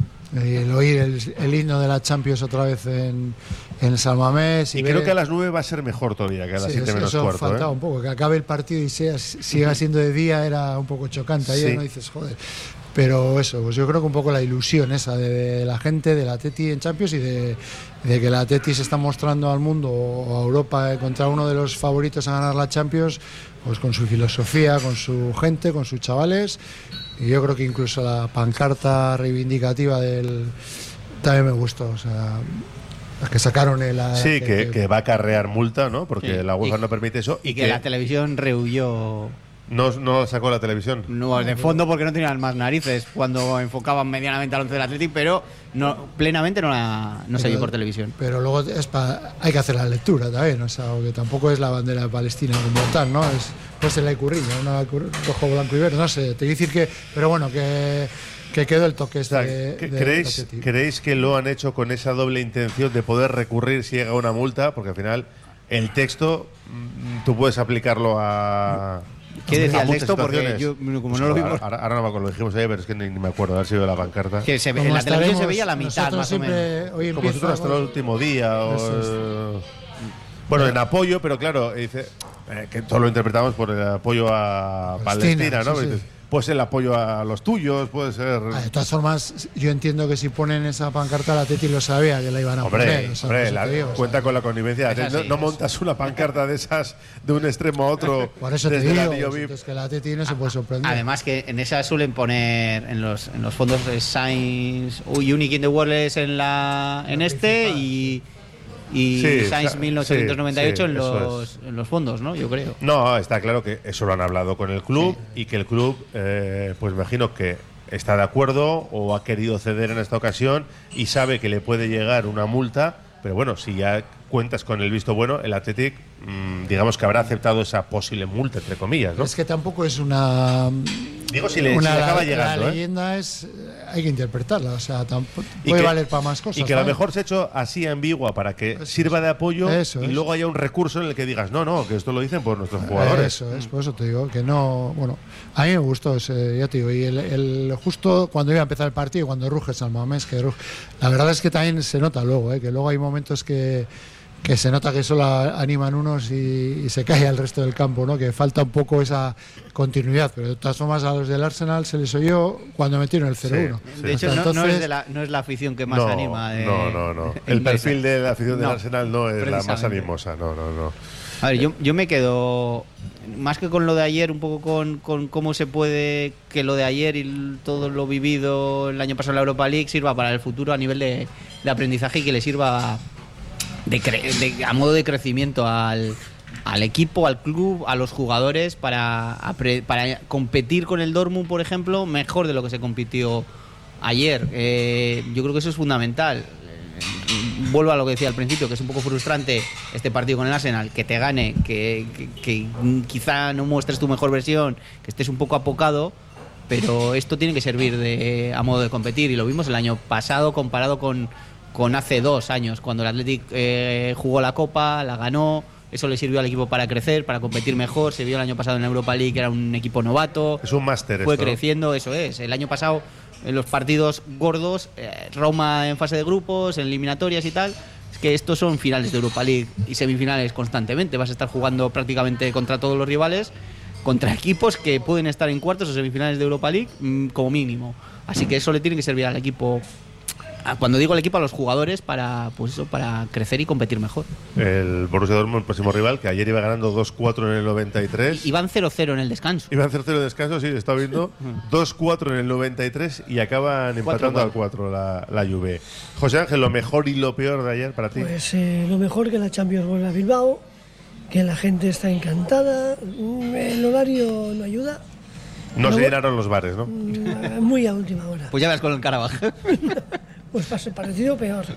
El oír el, el himno de la Champions otra vez en, en San Mamés. Y, Y, creo ver- que a las nueve va a ser mejor todavía, que a las Sí, siete eso- menos eso cuarto. faltaba ¿eh? un poco, que acabe el partido y sea, siga siendo de día era un poco chocante. Ayer Sí. no dices, joder. Pero eso, pues yo creo que un poco la ilusión esa de, de la gente, del Atleti en Champions y de, de que el Atleti se está mostrando al mundo o a Europa eh, contra uno de los favoritos a ganar la Champions, pues con su filosofía, con su gente, con sus chavales. Y yo creo que incluso la pancarta reivindicativa del también me gustó, o sea, la que sacaron el Sí, que, que va a acarrear multa, ¿no? Porque Sí. la UEFA Y- no permite eso. y que la televisión rehuyó. No, no sacó la televisión. No, de fondo porque no tenían más narices cuando enfocaban medianamente al once del Athletic, pero no, plenamente no, la, no se vio por televisión. Pero luego es pa- hay que hacer la lectura también, o sea, que tampoco es la bandera de Palestina como tal, ¿no? Es pues el Icurriña, una Icur- rojo, blanco y verde, no sé, te quiero decir que, pero bueno, que, que quedó el toque este de, ¿Qué- de- ¿Creéis, de Atleti. ¿Creéis que lo han hecho con esa doble intención de poder recurrir si llega una multa? Porque al final el texto mm, tú puedes aplicarlo a... ¿Qué decía a el muchas texto? Porque situaciones. yo, como no lo vimos. Ahora, ahora no me acuerdo, lo dijimos ayer, pero es que ni, ni me acuerdo, haber sido de la pancarta. Que se ve- Como en la televisión se estaremos veía la mitad, nosotros más o siempre, menos. hoy Como si empieza, fuera hasta el último día. O, Eso es. eh, bueno, en apoyo, pero claro, dice eh, que todo lo interpretamos por el apoyo a Palestina, Palestina, ¿no? sí, sí. Dices, puede ser el apoyo a los tuyos, puede ser. Ah, de todas formas, yo entiendo que si ponen esa pancarta, la Atleti lo sabía que la iban a Hombre, poner. o sea, hombre, por eso la- te digo, o sea, cuenta con la connivencia. Es No, así, no es. montas una pancarta de esas de un extremo a otro. por eso te desde el digo, anillo pues, V I P. entonces que la Atleti no se puede sorprender. Además que en esa suelen poner en los, en los fondos de Science uy, Unique in the World es en la en este y, y Sí, Science sa- mil novecientos noventa y ocho sí, en, sí, eso los, en los fondos, ¿no? Yo creo. No, está claro que eso lo han hablado con el club y que el club, eh, pues me imagino que está de acuerdo o ha querido ceder en esta ocasión y sabe que le puede llegar una multa, pero bueno, si ya cuentas con el visto bueno, el Athletic, mmm, digamos que habrá aceptado esa posible multa, entre comillas, ¿no? Es que tampoco es una. Digo, si le, si una le acaba la, llegando, la ¿eh? leyenda es. eh, Hay que interpretarla, o sea, tampoco, Y puede que- valer para más cosas. Y que a lo ¿sabes? mejor se ha hecho así ambigua para que Eso sirva es. de apoyo Eso y es. luego haya un recurso en el que digas, no, no, que esto lo dicen por nuestros jugadores. Eso es, por eso te digo que no. Bueno, a mí me gustó ese, ya te digo, y el, el- justo cuando iba a empezar el partido, cuando ruge San Mamés, que ruge, la verdad es que también se nota luego, ¿eh? Que luego hay momentos que, que se nota que solo animan unos y, y se cae al resto del campo, ¿no? Que falta un poco esa continuidad, pero de todas formas a los del Arsenal se les oyó cuando metieron el cero uno. Sí, sí. De hecho, no, entonces, no, es de la, no es la afición que más no, anima. De, no, no, no. El perfil de la afición del no, Arsenal no es la más animosa, no, no, no. A ver, yo, yo me quedo, más que con lo de ayer, un poco con, con cómo se puede que lo de ayer y todo lo vivido el año pasado en la Europa League sirva para el futuro a nivel de, de aprendizaje y que le sirva de, cre, de a modo de crecimiento al, al equipo, al club, a los jugadores para, para competir con el Dortmund, por ejemplo, mejor de lo que se compitió ayer. Eh, yo creo que eso es fundamental. Vuelvo a lo que decía al principio, que es un poco frustrante este partido con el Arsenal, que te gane, que, que, que quizá no muestres tu mejor versión, que estés un poco apocado, pero esto tiene que servir de, a modo de competir, y lo vimos el año pasado comparado con, con hace dos años, cuando el Athletic eh, jugó la Copa, la ganó, eso le sirvió al equipo para crecer, para competir mejor. Se vio el año pasado en la Europa League, que era un equipo novato, es un máster, fue esto, creciendo, ¿no? Eso es, el año pasado en los partidos gordos, eh, Roma en fase de grupos, en eliminatorias y tal, es que estos son finales de Europa League y semifinales constantemente, vas a estar jugando prácticamente contra todos los rivales, contra equipos que pueden estar en cuartos o semifinales de Europa League mmm, como mínimo, así que eso le tiene que servir al equipo, cuando digo el equipo, a los jugadores, para pues eso, para crecer y competir mejor. El Borussia Dortmund, el próximo rival, que ayer iba ganando dos cuatro en el noventa y tres. Y, iban cero cero en el descanso. Iban cero cero en el descanso, sí, está viendo. dos cuatro en el noventa y tres y acaban empatando al cuatro la, la Juve. José Ángel, lo mejor y lo peor de ayer para ti. Pues eh, lo mejor, que la Champions vuelve a Bilbao, que la gente está encantada, el horario no ayuda. No, no se voy... llenaron los bares, ¿no? Muy a última hora. Pues ya ves con el Carabaj. Pues pase parecido, peor.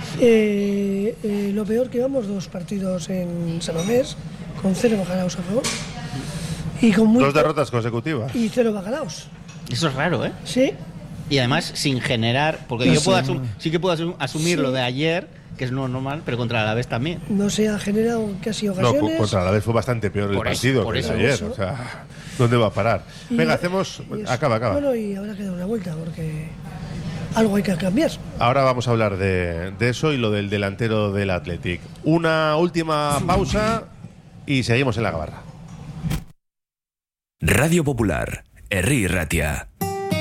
Eh, eh, lo peor, que vamos dos partidos en San Mamés, con cero bacalaos a favor. Y con muy dos derrotas consecutivas. Y cero bacalaos. Eso es raro, ¿eh? Sí. Y además sin generar, porque no yo puedo asum- sí que puedo asum- asumir sí. lo de ayer, que es no normal, pero contra el Alavés también. No se ha generado casi ocasiones. No, contra el Alavés fue bastante peor por el eso, partido por que eso, el de ayer. eso. O sea, ¿dónde va a parar? Y Venga, hacemos... Acaba, acaba. Bueno, y ahora queda una vuelta, porque algo hay que cambiar. Ahora vamos a hablar de, de eso y lo del delantero del Athletic. Una última pausa y seguimos en la gabarra. Radio Popular, Herri Ratia.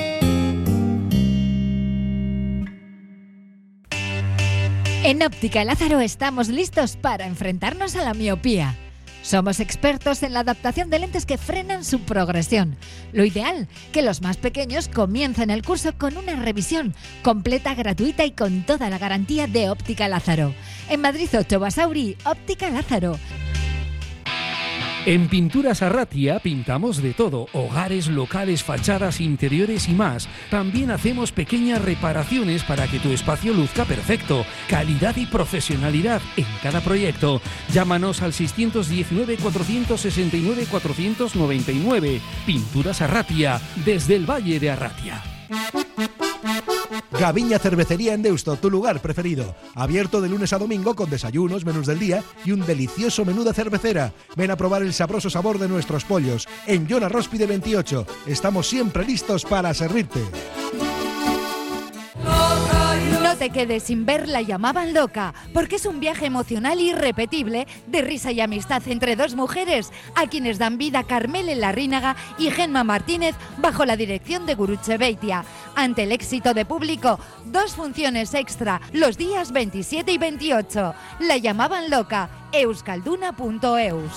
En Óptica Lázaro estamos listos para enfrentarnos a la miopía. Somos expertos en la adaptación de lentes que frenan su progresión. Lo ideal, que los más pequeños comiencen el curso con una revisión completa, gratuita y con toda la garantía de Óptica Lázaro. En Madrid ocho, Basauri, Óptica Lázaro. En Pinturas Arratia pintamos de todo, hogares, locales, fachadas, interiores y más. También hacemos pequeñas reparaciones para que tu espacio luzca perfecto. Calidad y profesionalidad en cada proyecto. Llámanos al seis uno nueve, cuatro seis nueve, cuatro nueve nueve. Pinturas Arratia, desde el Valle de Arratia. Gaviña Cervecería en Deusto, tu lugar preferido. Abierto de lunes a domingo con desayunos, menús del día y un delicioso menú de cervecera. Ven a probar el sabroso sabor de nuestros pollos. En Joana Róspide veintiocho. Estamos siempre listos para servirte. No te quedes sin ver La Llamaban Loca, porque es un viaje emocional irrepetible de risa y amistad entre dos mujeres a quienes dan vida Carmele Larrínaga y Gemma Martínez bajo la dirección de Gurutze Beitia. Ante el éxito de público, dos funciones extra los días veintisiete y veintiocho. La Llamaban Loca, euskalduna punto eus.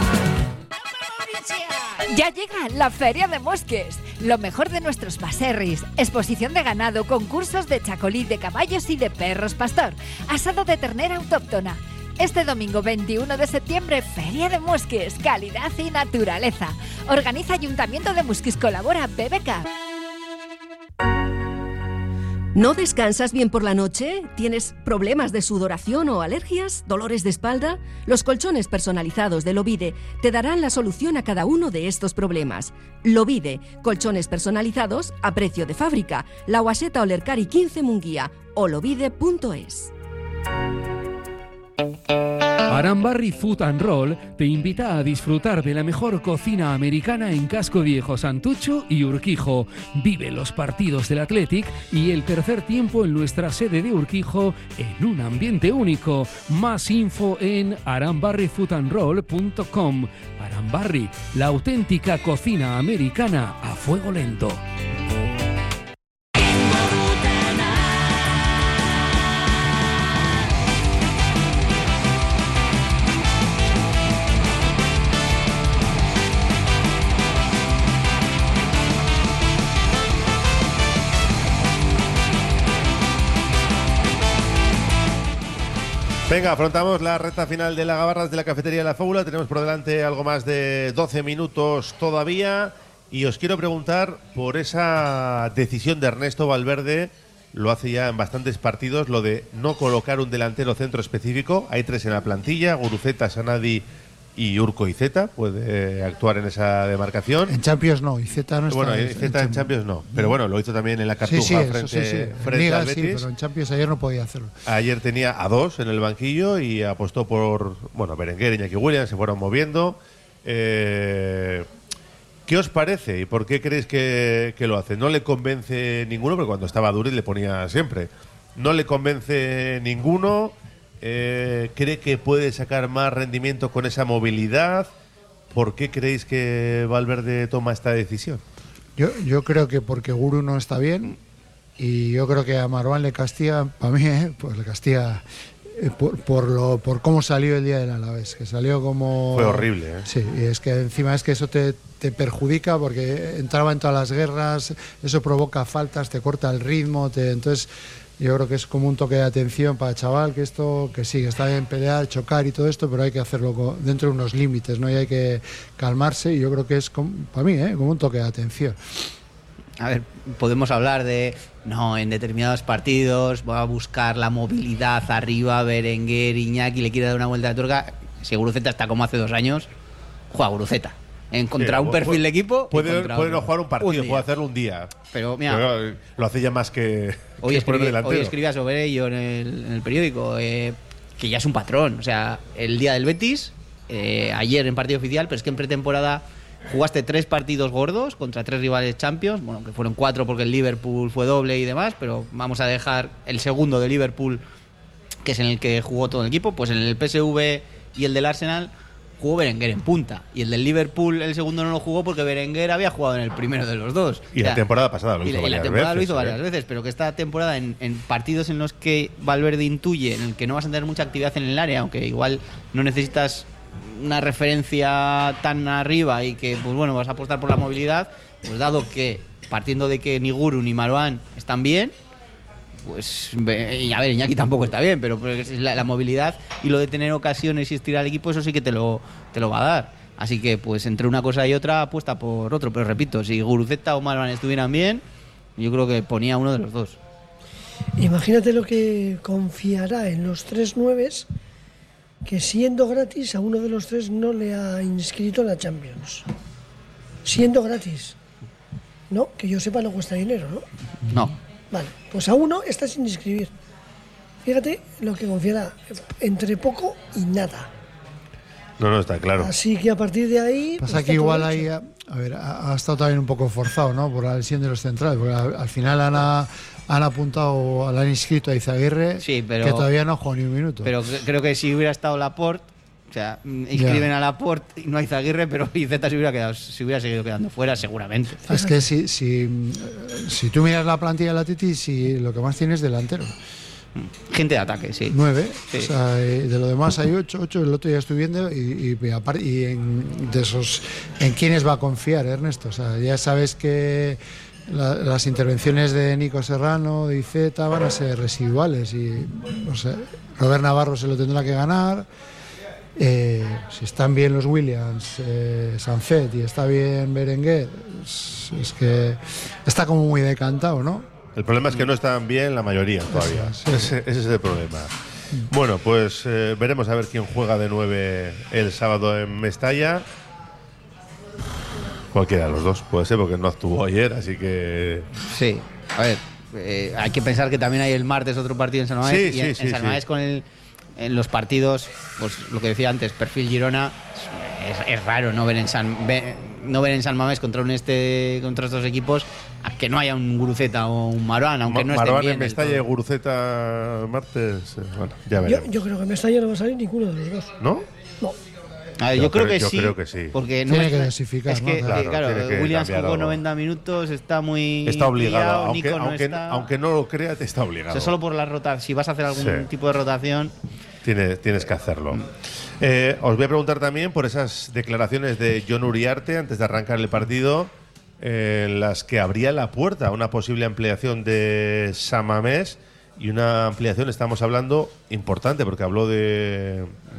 Ya llega la Feria de Mosques, lo mejor de nuestros baserris, exposición de ganado, concursos de chacolí, de caballos y de perros pastor, asado de ternera autóctona. Este domingo veintiuno de septiembre, Feria de Mosques, calidad y naturaleza. Organiza Ayuntamiento de Mosques, colabora B B K. ¿No descansas bien por la noche? ¿Tienes problemas de sudoración o alergias? ¿Dolores de espalda? Los colchones personalizados de Lovide te darán la solución a cada uno de estos problemas. Lovide, colchones personalizados a precio de fábrica. La Guaseta Olercari quince Munguía o lovide punto es. Arambarri Food and Roll te invita a disfrutar de la mejor cocina americana en Casco Viejo, Santucho y Urquijo. Vive los partidos del Athletic y el tercer tiempo en nuestra sede de Urquijo en un ambiente único. Más info en arambarri food and roll punto com. Arambarri, la auténtica cocina americana a fuego lento. Venga, afrontamos la recta final de la Gabarras de la Cafetería de la Fábula. Tenemos por delante algo más de doce minutos todavía. Y os quiero preguntar por esa decisión de Ernesto Valverde. Lo hace ya en bastantes partidos, lo de no colocar un delantero centro específico. Hay tres en la plantilla: Guruceta, Sanadi y Urko Iceta. Puede actuar en esa demarcación. En Champions no, Iceta no está. Bueno, Iceta en, en Champions no. Pero bueno, lo hizo también en la Cartuja sí, sí, frente, sí, sí. frente Liga, al Betis. Sí, pero en Champions ayer no podía hacerlo. Ayer tenía a dos en el banquillo y apostó por, bueno, Berenguer y Iñaki Williams, se fueron moviendo. Eh, ¿Qué os parece y por qué creéis que, que lo hace? ¿No le convence ninguno? Porque cuando estaba Duriz le ponía siempre. ¿No le convence ninguno? Eh, ¿Cree que puede sacar más rendimiento con esa movilidad? ¿Por qué creéis que Valverde toma esta decisión? Yo, yo creo que porque Guru no está bien y yo creo que a Marwan le castiga, para mí, eh, pues le castiga eh, por, por, lo, por cómo salió el día del Alavés, que salió como... Fue horrible, ¿eh? Sí, y es que encima es que eso te, te perjudica porque entraba en todas las guerras, eso provoca faltas, te corta el ritmo, te, entonces... Yo creo que es como un toque de atención para el chaval, que esto, que sí, que está bien pelear, chocar y todo esto, pero hay que hacerlo dentro de unos límites, ¿no? Y hay que calmarse, y yo creo que es, como, para mí, ¿eh? como un toque de atención. A ver, podemos hablar de, no, en determinados partidos va a buscar la movilidad arriba, Berenguer, Iñaki, le quiere dar una vuelta de tuerca. Si Guruceta está como hace dos años, juega Guruceta. En contra sí, un perfil puede, de equipo. Puede, puede no jugar un partido, un puede hacerlo un día. Pero mira, pero lo hace ya más que. Hoy, que escribí, delantero. hoy escribía sobre ello en el, en el periódico, eh, que ya es un patrón. O sea, el día del Betis, eh, ayer en partido oficial, pero es que en pretemporada jugaste tres partidos gordos contra tres rivales Champions. Bueno, que fueron cuatro porque el Liverpool fue doble y demás, pero vamos a dejar el segundo de Liverpool, que es en el que jugó todo el equipo. Pues en el P S V y el del Arsenal jugó Berenguer en punta, y el del Liverpool el segundo no lo jugó porque Berenguer había jugado en el primero de los dos. Y o sea, la temporada pasada lo hizo y la, varias y la temporada veces, lo hizo ¿eh? varias veces, pero que esta temporada en, en partidos en los que Valverde intuye, en el que no vas a tener mucha actividad en el área, aunque igual no necesitas una referencia tan arriba y que, pues bueno, vas a apostar por la movilidad, pues dado que, partiendo de que ni Guru ni Marwan están bien, pues, y a ver, Iñaki tampoco está bien, pero pues la, la movilidad y lo de tener ocasiones y estirar al equipo, eso sí que te lo, te lo va a dar. Así que, pues, entre una cosa y otra, apuesta por otro. Pero repito, si Guruceta o Marwan estuvieran bien, yo creo que ponía uno de los dos. Imagínate lo que confiará en los tres nueves, que siendo gratis a uno de los tres no le ha inscrito en la Champions. Siendo gratis. ¿No? Que yo sepa no cuesta dinero, ¿no? No. Vale, pues a uno está sin inscribir. Fíjate lo que confiará, entre poco y nada. No, no, está claro. Así que a partir de ahí... Pasa pues que igual ahí, a, a ver, ha, ha estado también un poco forzado, ¿no? Por la lesión de los centrales, porque al, al final han, a, han apuntado, han inscrito a Izaguirre, sí, pero, que todavía no ha jugado ni un minuto. Pero creo que si hubiera estado Laporte, o sea, inscriben yeah. a Laporte y no a Izaguirre, pero Iceta se hubiera quedado, se hubiera seguido quedando fuera seguramente. Es que si, si, si tú miras la plantilla de la Titi, si lo que más tienes es delantero. Gente de ataque, sí. Nueve. Sí. O sea, de lo demás hay ocho, ocho, el otro ya estoy viendo y, y, aparte, y en, de esos, ¿en quiénes va a confiar Ernesto? O sea, ya sabes que la, las intervenciones de Nico Serrano, de Iceta, van a ser residuales y, no sé, Robert Navarro se lo tendrá que ganar. Eh, si están bien los Williams, eh, Sanfet y está bien Berenguer, es, es que está como muy decantado, ¿no? El problema es que no están bien la mayoría todavía. Sí. Ese, ese es el problema. Bueno, pues eh, veremos a ver quién juega de nueve el sábado en Mestalla. Cualquiera de los dos puede ser, porque no actuó ayer, así que... Sí, a ver, eh, hay que pensar que también hay el martes otro partido en San Mamés. Sí, y sí, en, sí, en San Mamés sí. con el... en los partidos, pues lo que decía antes, perfil Girona, es, es raro no ver en San ver, no ver en San Mamés contra un este contra estos equipos a que no haya un Guruceta o un Marouane, aunque Ma- no estén bien. Marouane en Mestalla y Guruceta martes, eh, bueno, ya veremos. Yo, yo creo que en Mestalla no va a salir ninguno de los dos. ¿No? No. A ver, yo, yo, creo, que yo sí, creo que sí. Porque no tiene me, que dosificar. Es que, ¿no? claro, Claro, claro que Williams jugó algo. noventa minutos, está muy. Está obligado, pillado, aunque, Nico no aunque, está. aunque no lo crea, te está obligado. O sea, solo por la rotación, si vas a hacer algún Sí. tipo de rotación. Tienes, tienes que hacerlo. Eh, os voy a preguntar también por esas declaraciones de Jon Uriarte antes de arrancar el partido, eh, en las que abría la puerta a una posible ampliación de San Mamés. Y una ampliación, estamos hablando, importante, porque habló de,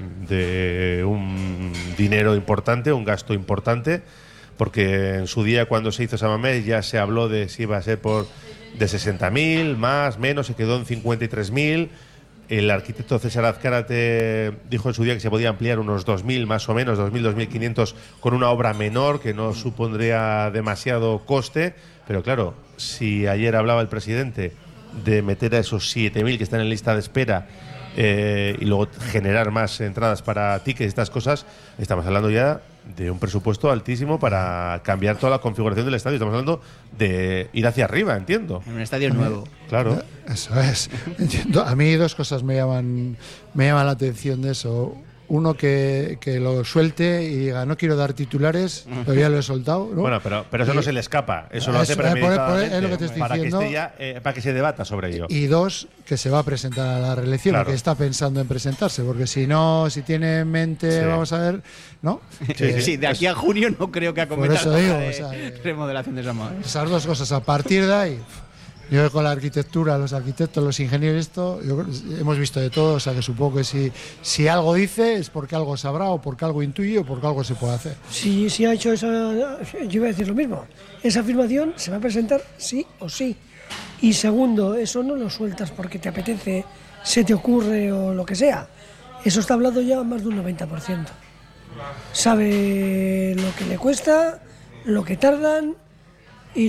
de un dinero importante, un gasto importante, porque en su día cuando se hizo San Mamés ya se habló de si iba a ser por de sesenta mil, más, menos, se quedó en cincuenta y tres mil. El arquitecto César Azcárate dijo en su día que se podía ampliar unos dos mil más o menos, dos mil, dos mil quinientos, con una obra menor que no supondría demasiado coste. Pero claro, si ayer hablaba el presidente de meter a esos siete mil que están en lista de espera eh, y luego generar más entradas para tickets y estas cosas, estamos hablando ya de un presupuesto altísimo para cambiar toda la configuración del estadio. Estamos hablando de ir hacia arriba, entiendo. En un estadio nuevo. Claro. Eso es. A mí dos cosas me llaman, me llaman la atención de eso. Uno que, que lo suelte y diga, no quiero dar titulares, pero ya lo he soltado, ¿no? Bueno, pero, pero eso no se le escapa, eso lo hace Eso, eh, por- por- premeditadamente, es lo que te estoy para, que diciendo. esté ya, eh, para que se debata sobre ello. Y dos, que se va a presentar a la reelección, Claro. o que está pensando en presentarse, porque si no, si tiene en mente, Sí. vamos a ver, ¿no? Sí, Que- sí, de aquí a junio no creo que Por acometa eso digo, de o sea, que- remodelación de San Mamés. Esas dos cosas, a partir de ahí, yo con la arquitectura, los arquitectos, los ingenieros, esto, yo creo- hemos visto de todo, o sea que supongo que si, si algo dice es porque algo sabrá, o porque algo intuye, o porque algo se puede hacer. Si, si ha hecho esa, yo iba a decir lo mismo, esa afirmación se va a presentar sí o sí. Y segundo, eso no lo sueltas porque te apetece, se te ocurre o lo que sea. Eso está hablado ya a más de un noventa por ciento. Sabe lo que le cuesta, lo que tardan y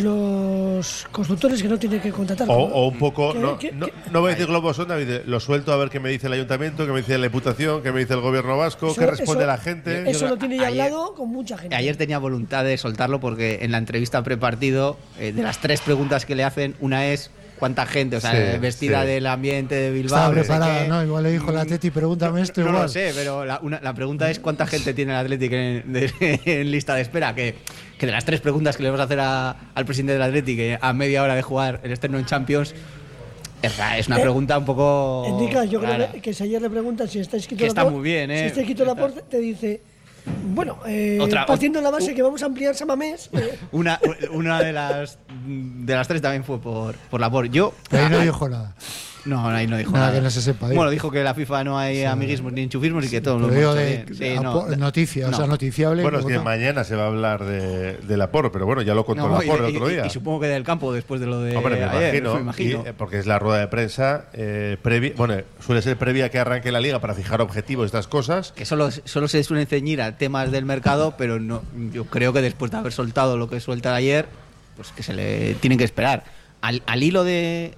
los constructores que no tienen que contratar. O, o un poco, ¿Qué- no, qué- no, qué- no voy a decir globo sonda, lo suelto a ver qué me dice el ayuntamiento, qué me dice la Diputación, qué me dice el gobierno vasco, Eso- qué responde eso- la gente. Eso lo tiene ya Ayer- hablado con mucha gente. Ayer tenía voluntad de soltarlo porque en la entrevista prepartido, eh, de las tres preguntas que le hacen, una es cuánta gente, o sea, Sí, eh, vestida sí. del ambiente de Bilbao. Estaba no sé preparada, qué. ¿no? Igual le dijo la Teti, pregúntame esto No igual. lo sé, pero la, una- la pregunta es cuánta gente tiene el Athletic en, de- en lista de espera. Que, que de las tres preguntas que le vamos a hacer a- al presidente del Athletic eh, a media hora de jugar el externo en Champions, es, ra- es una Eh, pregunta un poco Indica, yo rara. creo que si ayer le preguntan si está escrito Que está Lapor- muy bien, ¿eh? Si está escrito Laporte, te dice, bueno, eh, Otra- partiendo de la base que vamos a ampliar Samamés, eh, Una, una de las de las tres también fue por, por la por. Yo. Pero ahí no dijo nada. No, ahí no dijo Nada nada. que no se sepa, digo. Bueno, dijo que en la FIFA no hay amiguismos ni enchufismos y que todo lo Pero digo hemos de, hecho bien. Sí, a- no, po- noticia, o no. sea, noticiable. Bueno, es como que tal. mañana se va a hablar de, de la P O R, pero bueno, ya lo contó No, la P O R y, el otro y- día. y supongo que del campo después de lo de Hombre, me ayer, imagino, me imagino. y, eh, porque es la rueda de prensa eh, previ- bueno, suele ser previa a que arranque la liga para fijar objetivos y estas cosas. Que solo, solo se suelen ceñir a temas del mercado, pero no, yo creo que después de haber soltado lo que suelta ayer, pues que se le tienen que esperar. Al, al hilo de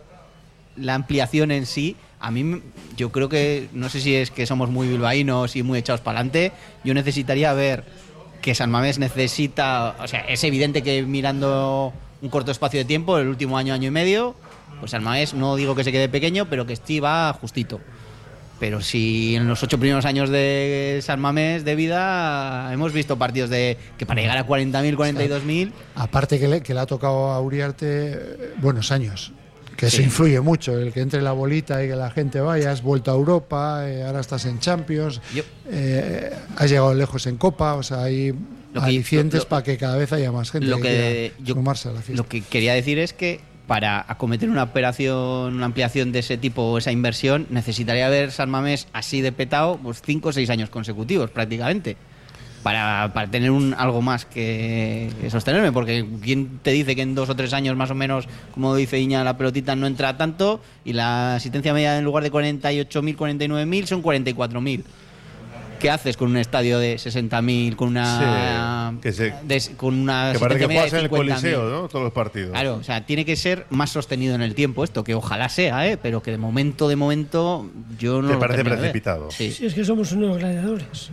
la ampliación en sí, a mí m- yo creo que, no sé si es que somos muy bilbaínos y muy echados para adelante, yo necesitaría ver que San Mamés necesita, o sea, es evidente que mirando un corto espacio de tiempo, el último año, año y medio, pues San Mamés no digo que se quede pequeño, pero que esté va justito. Pero si en los ocho primeros años de San Mamés de vida hemos visto partidos de que para llegar a cuarenta mil, cuarenta y dos mil, Aparte que le, que le ha tocado a Uriarte eh, buenos años. Que eso Sí. influye mucho, el que entre la bolita y que la gente vaya, has vuelto a Europa, eh, ahora estás en Champions, Yo- eh, has llegado lejos en Copa, o sea, hay Lo que- alicientes lo- lo- para que cada vez haya más gente lo que que quiera yo- sumarse a la fiesta. lo que quería decir es que para acometer una operación, una ampliación de ese tipo o esa inversión, necesitaría ver San Mamés así de petado pues cinco o seis años consecutivos prácticamente. Para, para tener un algo más que, que sostenerme, porque ¿quién te dice que en dos o tres años más o menos, como dice Iña, la pelotita no entra tanto y la asistencia media en lugar de cuarenta y ocho mil, cuarenta y nueve mil son cuarenta y cuatro mil? ¿qué haces con un estadio de sesenta mil, con una... Sí, que se, de, con una que parece que juegas en el cincuenta mil? Coliseo, ¿no? Todos los partidos. Claro, o sea, tiene que ser más sostenido en el tiempo esto, que ojalá sea, ¿eh? Pero que de momento, de momento, yo no ¿Te lo parece termino de ver. precipitado? Sí. Si es que somos unos gladiadores.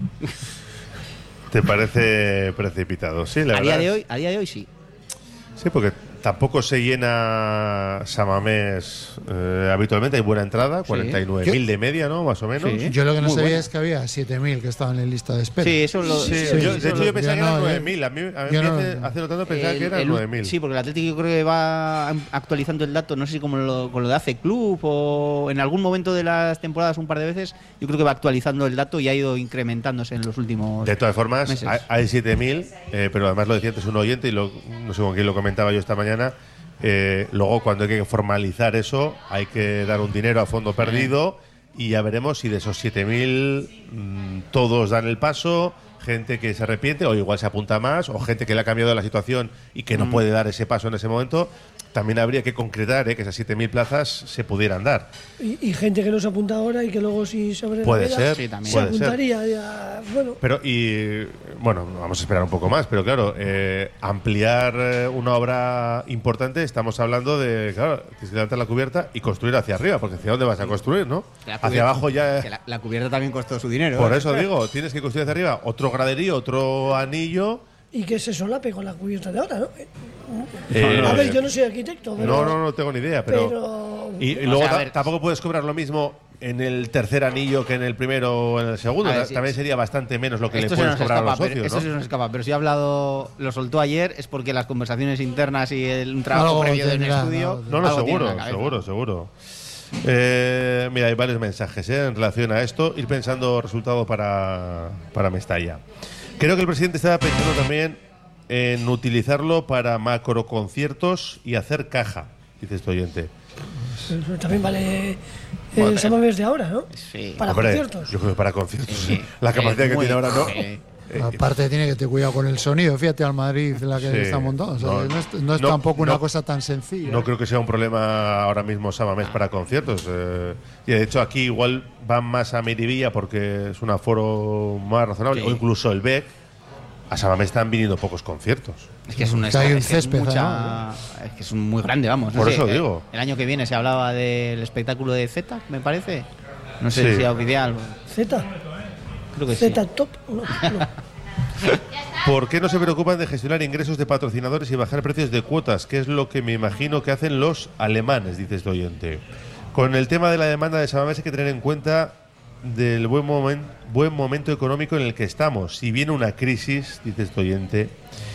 ¿Te parece precipitado? Sí, la a verdad. día de es- hoy, a día de hoy sí. Sí, porque tampoco se llena San Mamés eh, habitualmente. Hay buena entrada, cuarenta y nueve mil de media, ¿no? Más o menos. Yo lo que no Muy sabía buena. es que había siete mil que estaban en lista de espera. Sí, eso lo- Sí, Sí, yo- eso de hecho, lo- yo pensaba yo que eran no, nueve eh. mil. A mí, a mí Yo no- hace, hace no tanto pensaba El- que eran el- nueve mil. Sí, porque el Atlético yo creo que va actualizando el dato, no sé si como lo, con lo de Hace Club o en algún momento de las temporadas un par de veces, yo creo que va actualizando el dato y ha ido incrementándose en los últimos De todas formas, meses. hay, hay siete mil, eh, pero además lo decía antes un oyente y lo, no sé con quién lo comentaba yo esta mañana. Eh, luego, cuando hay que formalizar eso, hay que dar un dinero a fondo perdido y ya veremos si de esos siete mil mmm, todos dan el paso, gente que se arrepiente o igual se apunta más, o gente que le ha cambiado la situación y que no Mm. puede dar ese paso en ese momento. También habría que concretar eh, que esas siete mil plazas se pudieran dar. Y, y gente que no se apunta ahora y que luego si se abre la Puede veda, ser, se sí, también. puede ser. apuntaría. Ya, bueno, Pero, y bueno, vamos a esperar un poco más, pero claro, eh, ampliar eh, una obra importante, estamos hablando de, claro, tienes que levantar la cubierta y construir hacia arriba, porque ¿hacia dónde vas a construir, no? La Hacia cubierta- abajo ya. que la, la cubierta también costó su dinero. Por ¿eh? eso digo, tienes que construir hacia arriba otro graderío, otro anillo. y que se solape con la cubierta de ahora, ¿no? Eh, a ver, yo no soy arquitecto, pero. No, no, no tengo ni idea, pero. pero- Y, y O luego sea, a ta- ver. tampoco puedes cobrar lo mismo en el tercer anillo que en el primero o en el segundo. A ver, Ta- sí, También sí. sería bastante menos lo que Esto le se puedes nos cobrar escapa, a los pero, socios, eso ¿no? se nos escapa. Pero si ha hablado, lo soltó ayer, es porque las conversaciones internas y el, un trabajo Algo previo de un tendrá, estudio. No, no, algo tiene en seguro, la cabeza. seguro, seguro. Eh, mira, hay varios mensajes eh, en relación a esto. Ir pensando resultado para, para Mestalla. Creo que el presidente estaba pensando también en utilizarlo para macroconciertos y hacer caja, dice este oyente. pero también vale el Bueno, San Mamés de ahora, ¿no? Sí. Para Hombre, conciertos. yo creo que para conciertos. Sí. La capacidad Eh, que muy- tiene ahora no. eh, Eh, Aparte tiene que tener cuidado con el sonido. Fíjate al Madrid la que Sí. está montado. O sea, No, no, es, no es no, tampoco una no. cosa tan sencilla. No creo que sea un problema ahora mismo Samamés para conciertos. eh, y de hecho aquí igual van más a Miribilla porque es un aforo más razonable. Sí. O incluso el B E C. A Samamés están viniendo pocos conciertos. Es que es un, Que hay un es que es césped, mucha- es que es un muy grande, vamos. no Por sé, eso eh, digo. El año que viene se hablaba del espectáculo de Z, me parece. No sé Sí. si es oficial. Z. Creo que sí. Z top. No, no. ¿Por qué no se preocupan de gestionar ingresos de patrocinadores y bajar precios de cuotas? Que es lo que me imagino que hacen los alemanes, dice este oyente. Con el tema de la demanda de Samamés hay que tener en cuenta del buen, momen- buen momento económico en el que estamos. Si viene una crisis, dice este oyente.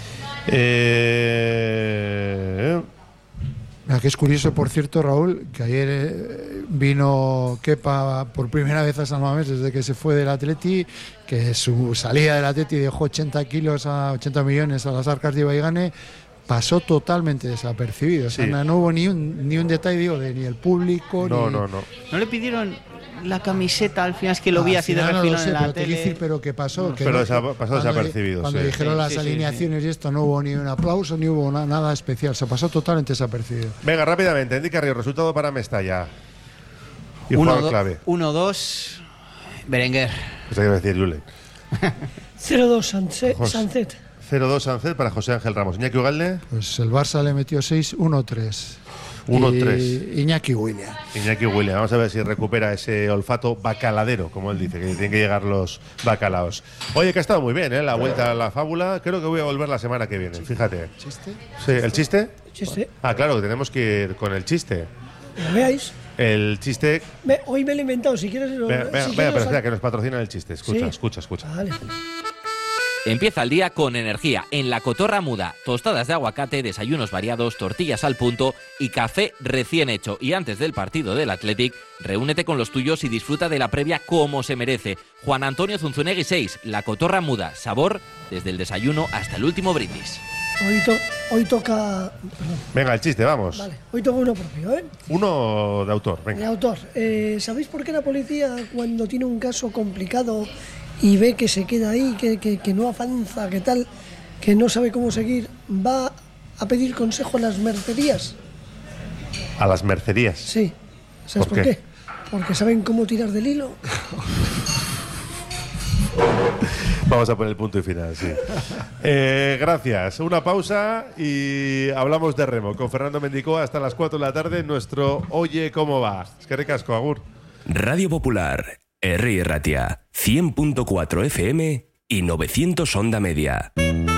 Eh, Mira, que es curioso, por cierto, Raúl, que ayer eh, vino Kepa por primera vez a San Mamés desde que se fue del Atleti, que su salida del Atleti dejó ochenta kilos a ochenta millones a las arcas de Ibaigane, pasó totalmente desapercibido. O sea, Sí. no hubo ni un, ni un detalle, digo, de ni el público, no, ni... no, no. ¿No le pidieron la camiseta al final? Es que lo vi Al así de final no refilón lo sé, en la pero te quiero tele. decir, pero que pasó. Que Pero no- desa- pasó cuando- desapercibido, Cuando sí. dijeron Sí, las sí, sí, alineaciones y esto, no hubo ni un aplauso, ni hubo na- nada especial. Se pasó totalmente desapercibido. Venga, rápidamente, indica Río, resultado para Mestalla. Y Uno, jugador do- clave. uno, dos, Berenguer. Eso iba a decir Yule. cero dos Sanse- José. Sanzet. cero dos Sancet para José Ángel Ramos. Iñaki Ugalde, Pues el Barça le metió seis uno tres. uno Y tres. Iñaki William. Iñaki William. Vamos a ver si recupera ese olfato bacaladero, como él dice, que tienen que llegar los bacalaos. Oye, que ha estado muy bien, ¿eh? La vuelta a la fábula. Creo que voy a volver la semana que viene, fíjate. ¿Chiste? Sí, ¿el chiste? Chiste. Ah, claro, que tenemos que ir con el chiste. Lo veáis. El chiste. Me- hoy me lo he inventado. Si quieres. Lo, Venga, si venga, quieres venga, lo pero saco. espera, que nos patrocina el chiste. Escucha, Sí. escucha, escucha. Vale. Empieza el día con energía en La Cotorra Muda. Tostadas de aguacate, desayunos variados, tortillas al punto y café recién hecho. Y antes del partido del Athletic, reúnete con los tuyos y disfruta de la previa como se merece. Juan Antonio Zunzunegui seis, La Cotorra Muda. Sabor desde el desayuno hasta el último brindis. Hoy, to- hoy toca. Perdón. Venga, el chiste, vamos. Vale. Hoy toca uno propio, ¿eh? Uno de autor, De venga. autor. Eh, ¿Sabéis por qué la policía, cuando tiene un caso complicado y ve que se queda ahí, que, que, que no avanza, que tal, que no sabe cómo seguir, va a pedir consejo a las mercerías? A las mercerías. Sí. ¿Sabes ¿Por por, qué? qué? Porque saben cómo tirar del hilo. Vamos a poner el punto y final, sí. Eh, gracias. Una pausa y hablamos de remo con Fernando Mendicoa hasta las cuatro de la tarde en nuestro Oye Cómo Va. Es que recasco, agur. Radio Popular, Herri Ratia, cien punto cuatro F M y novecientos onda media.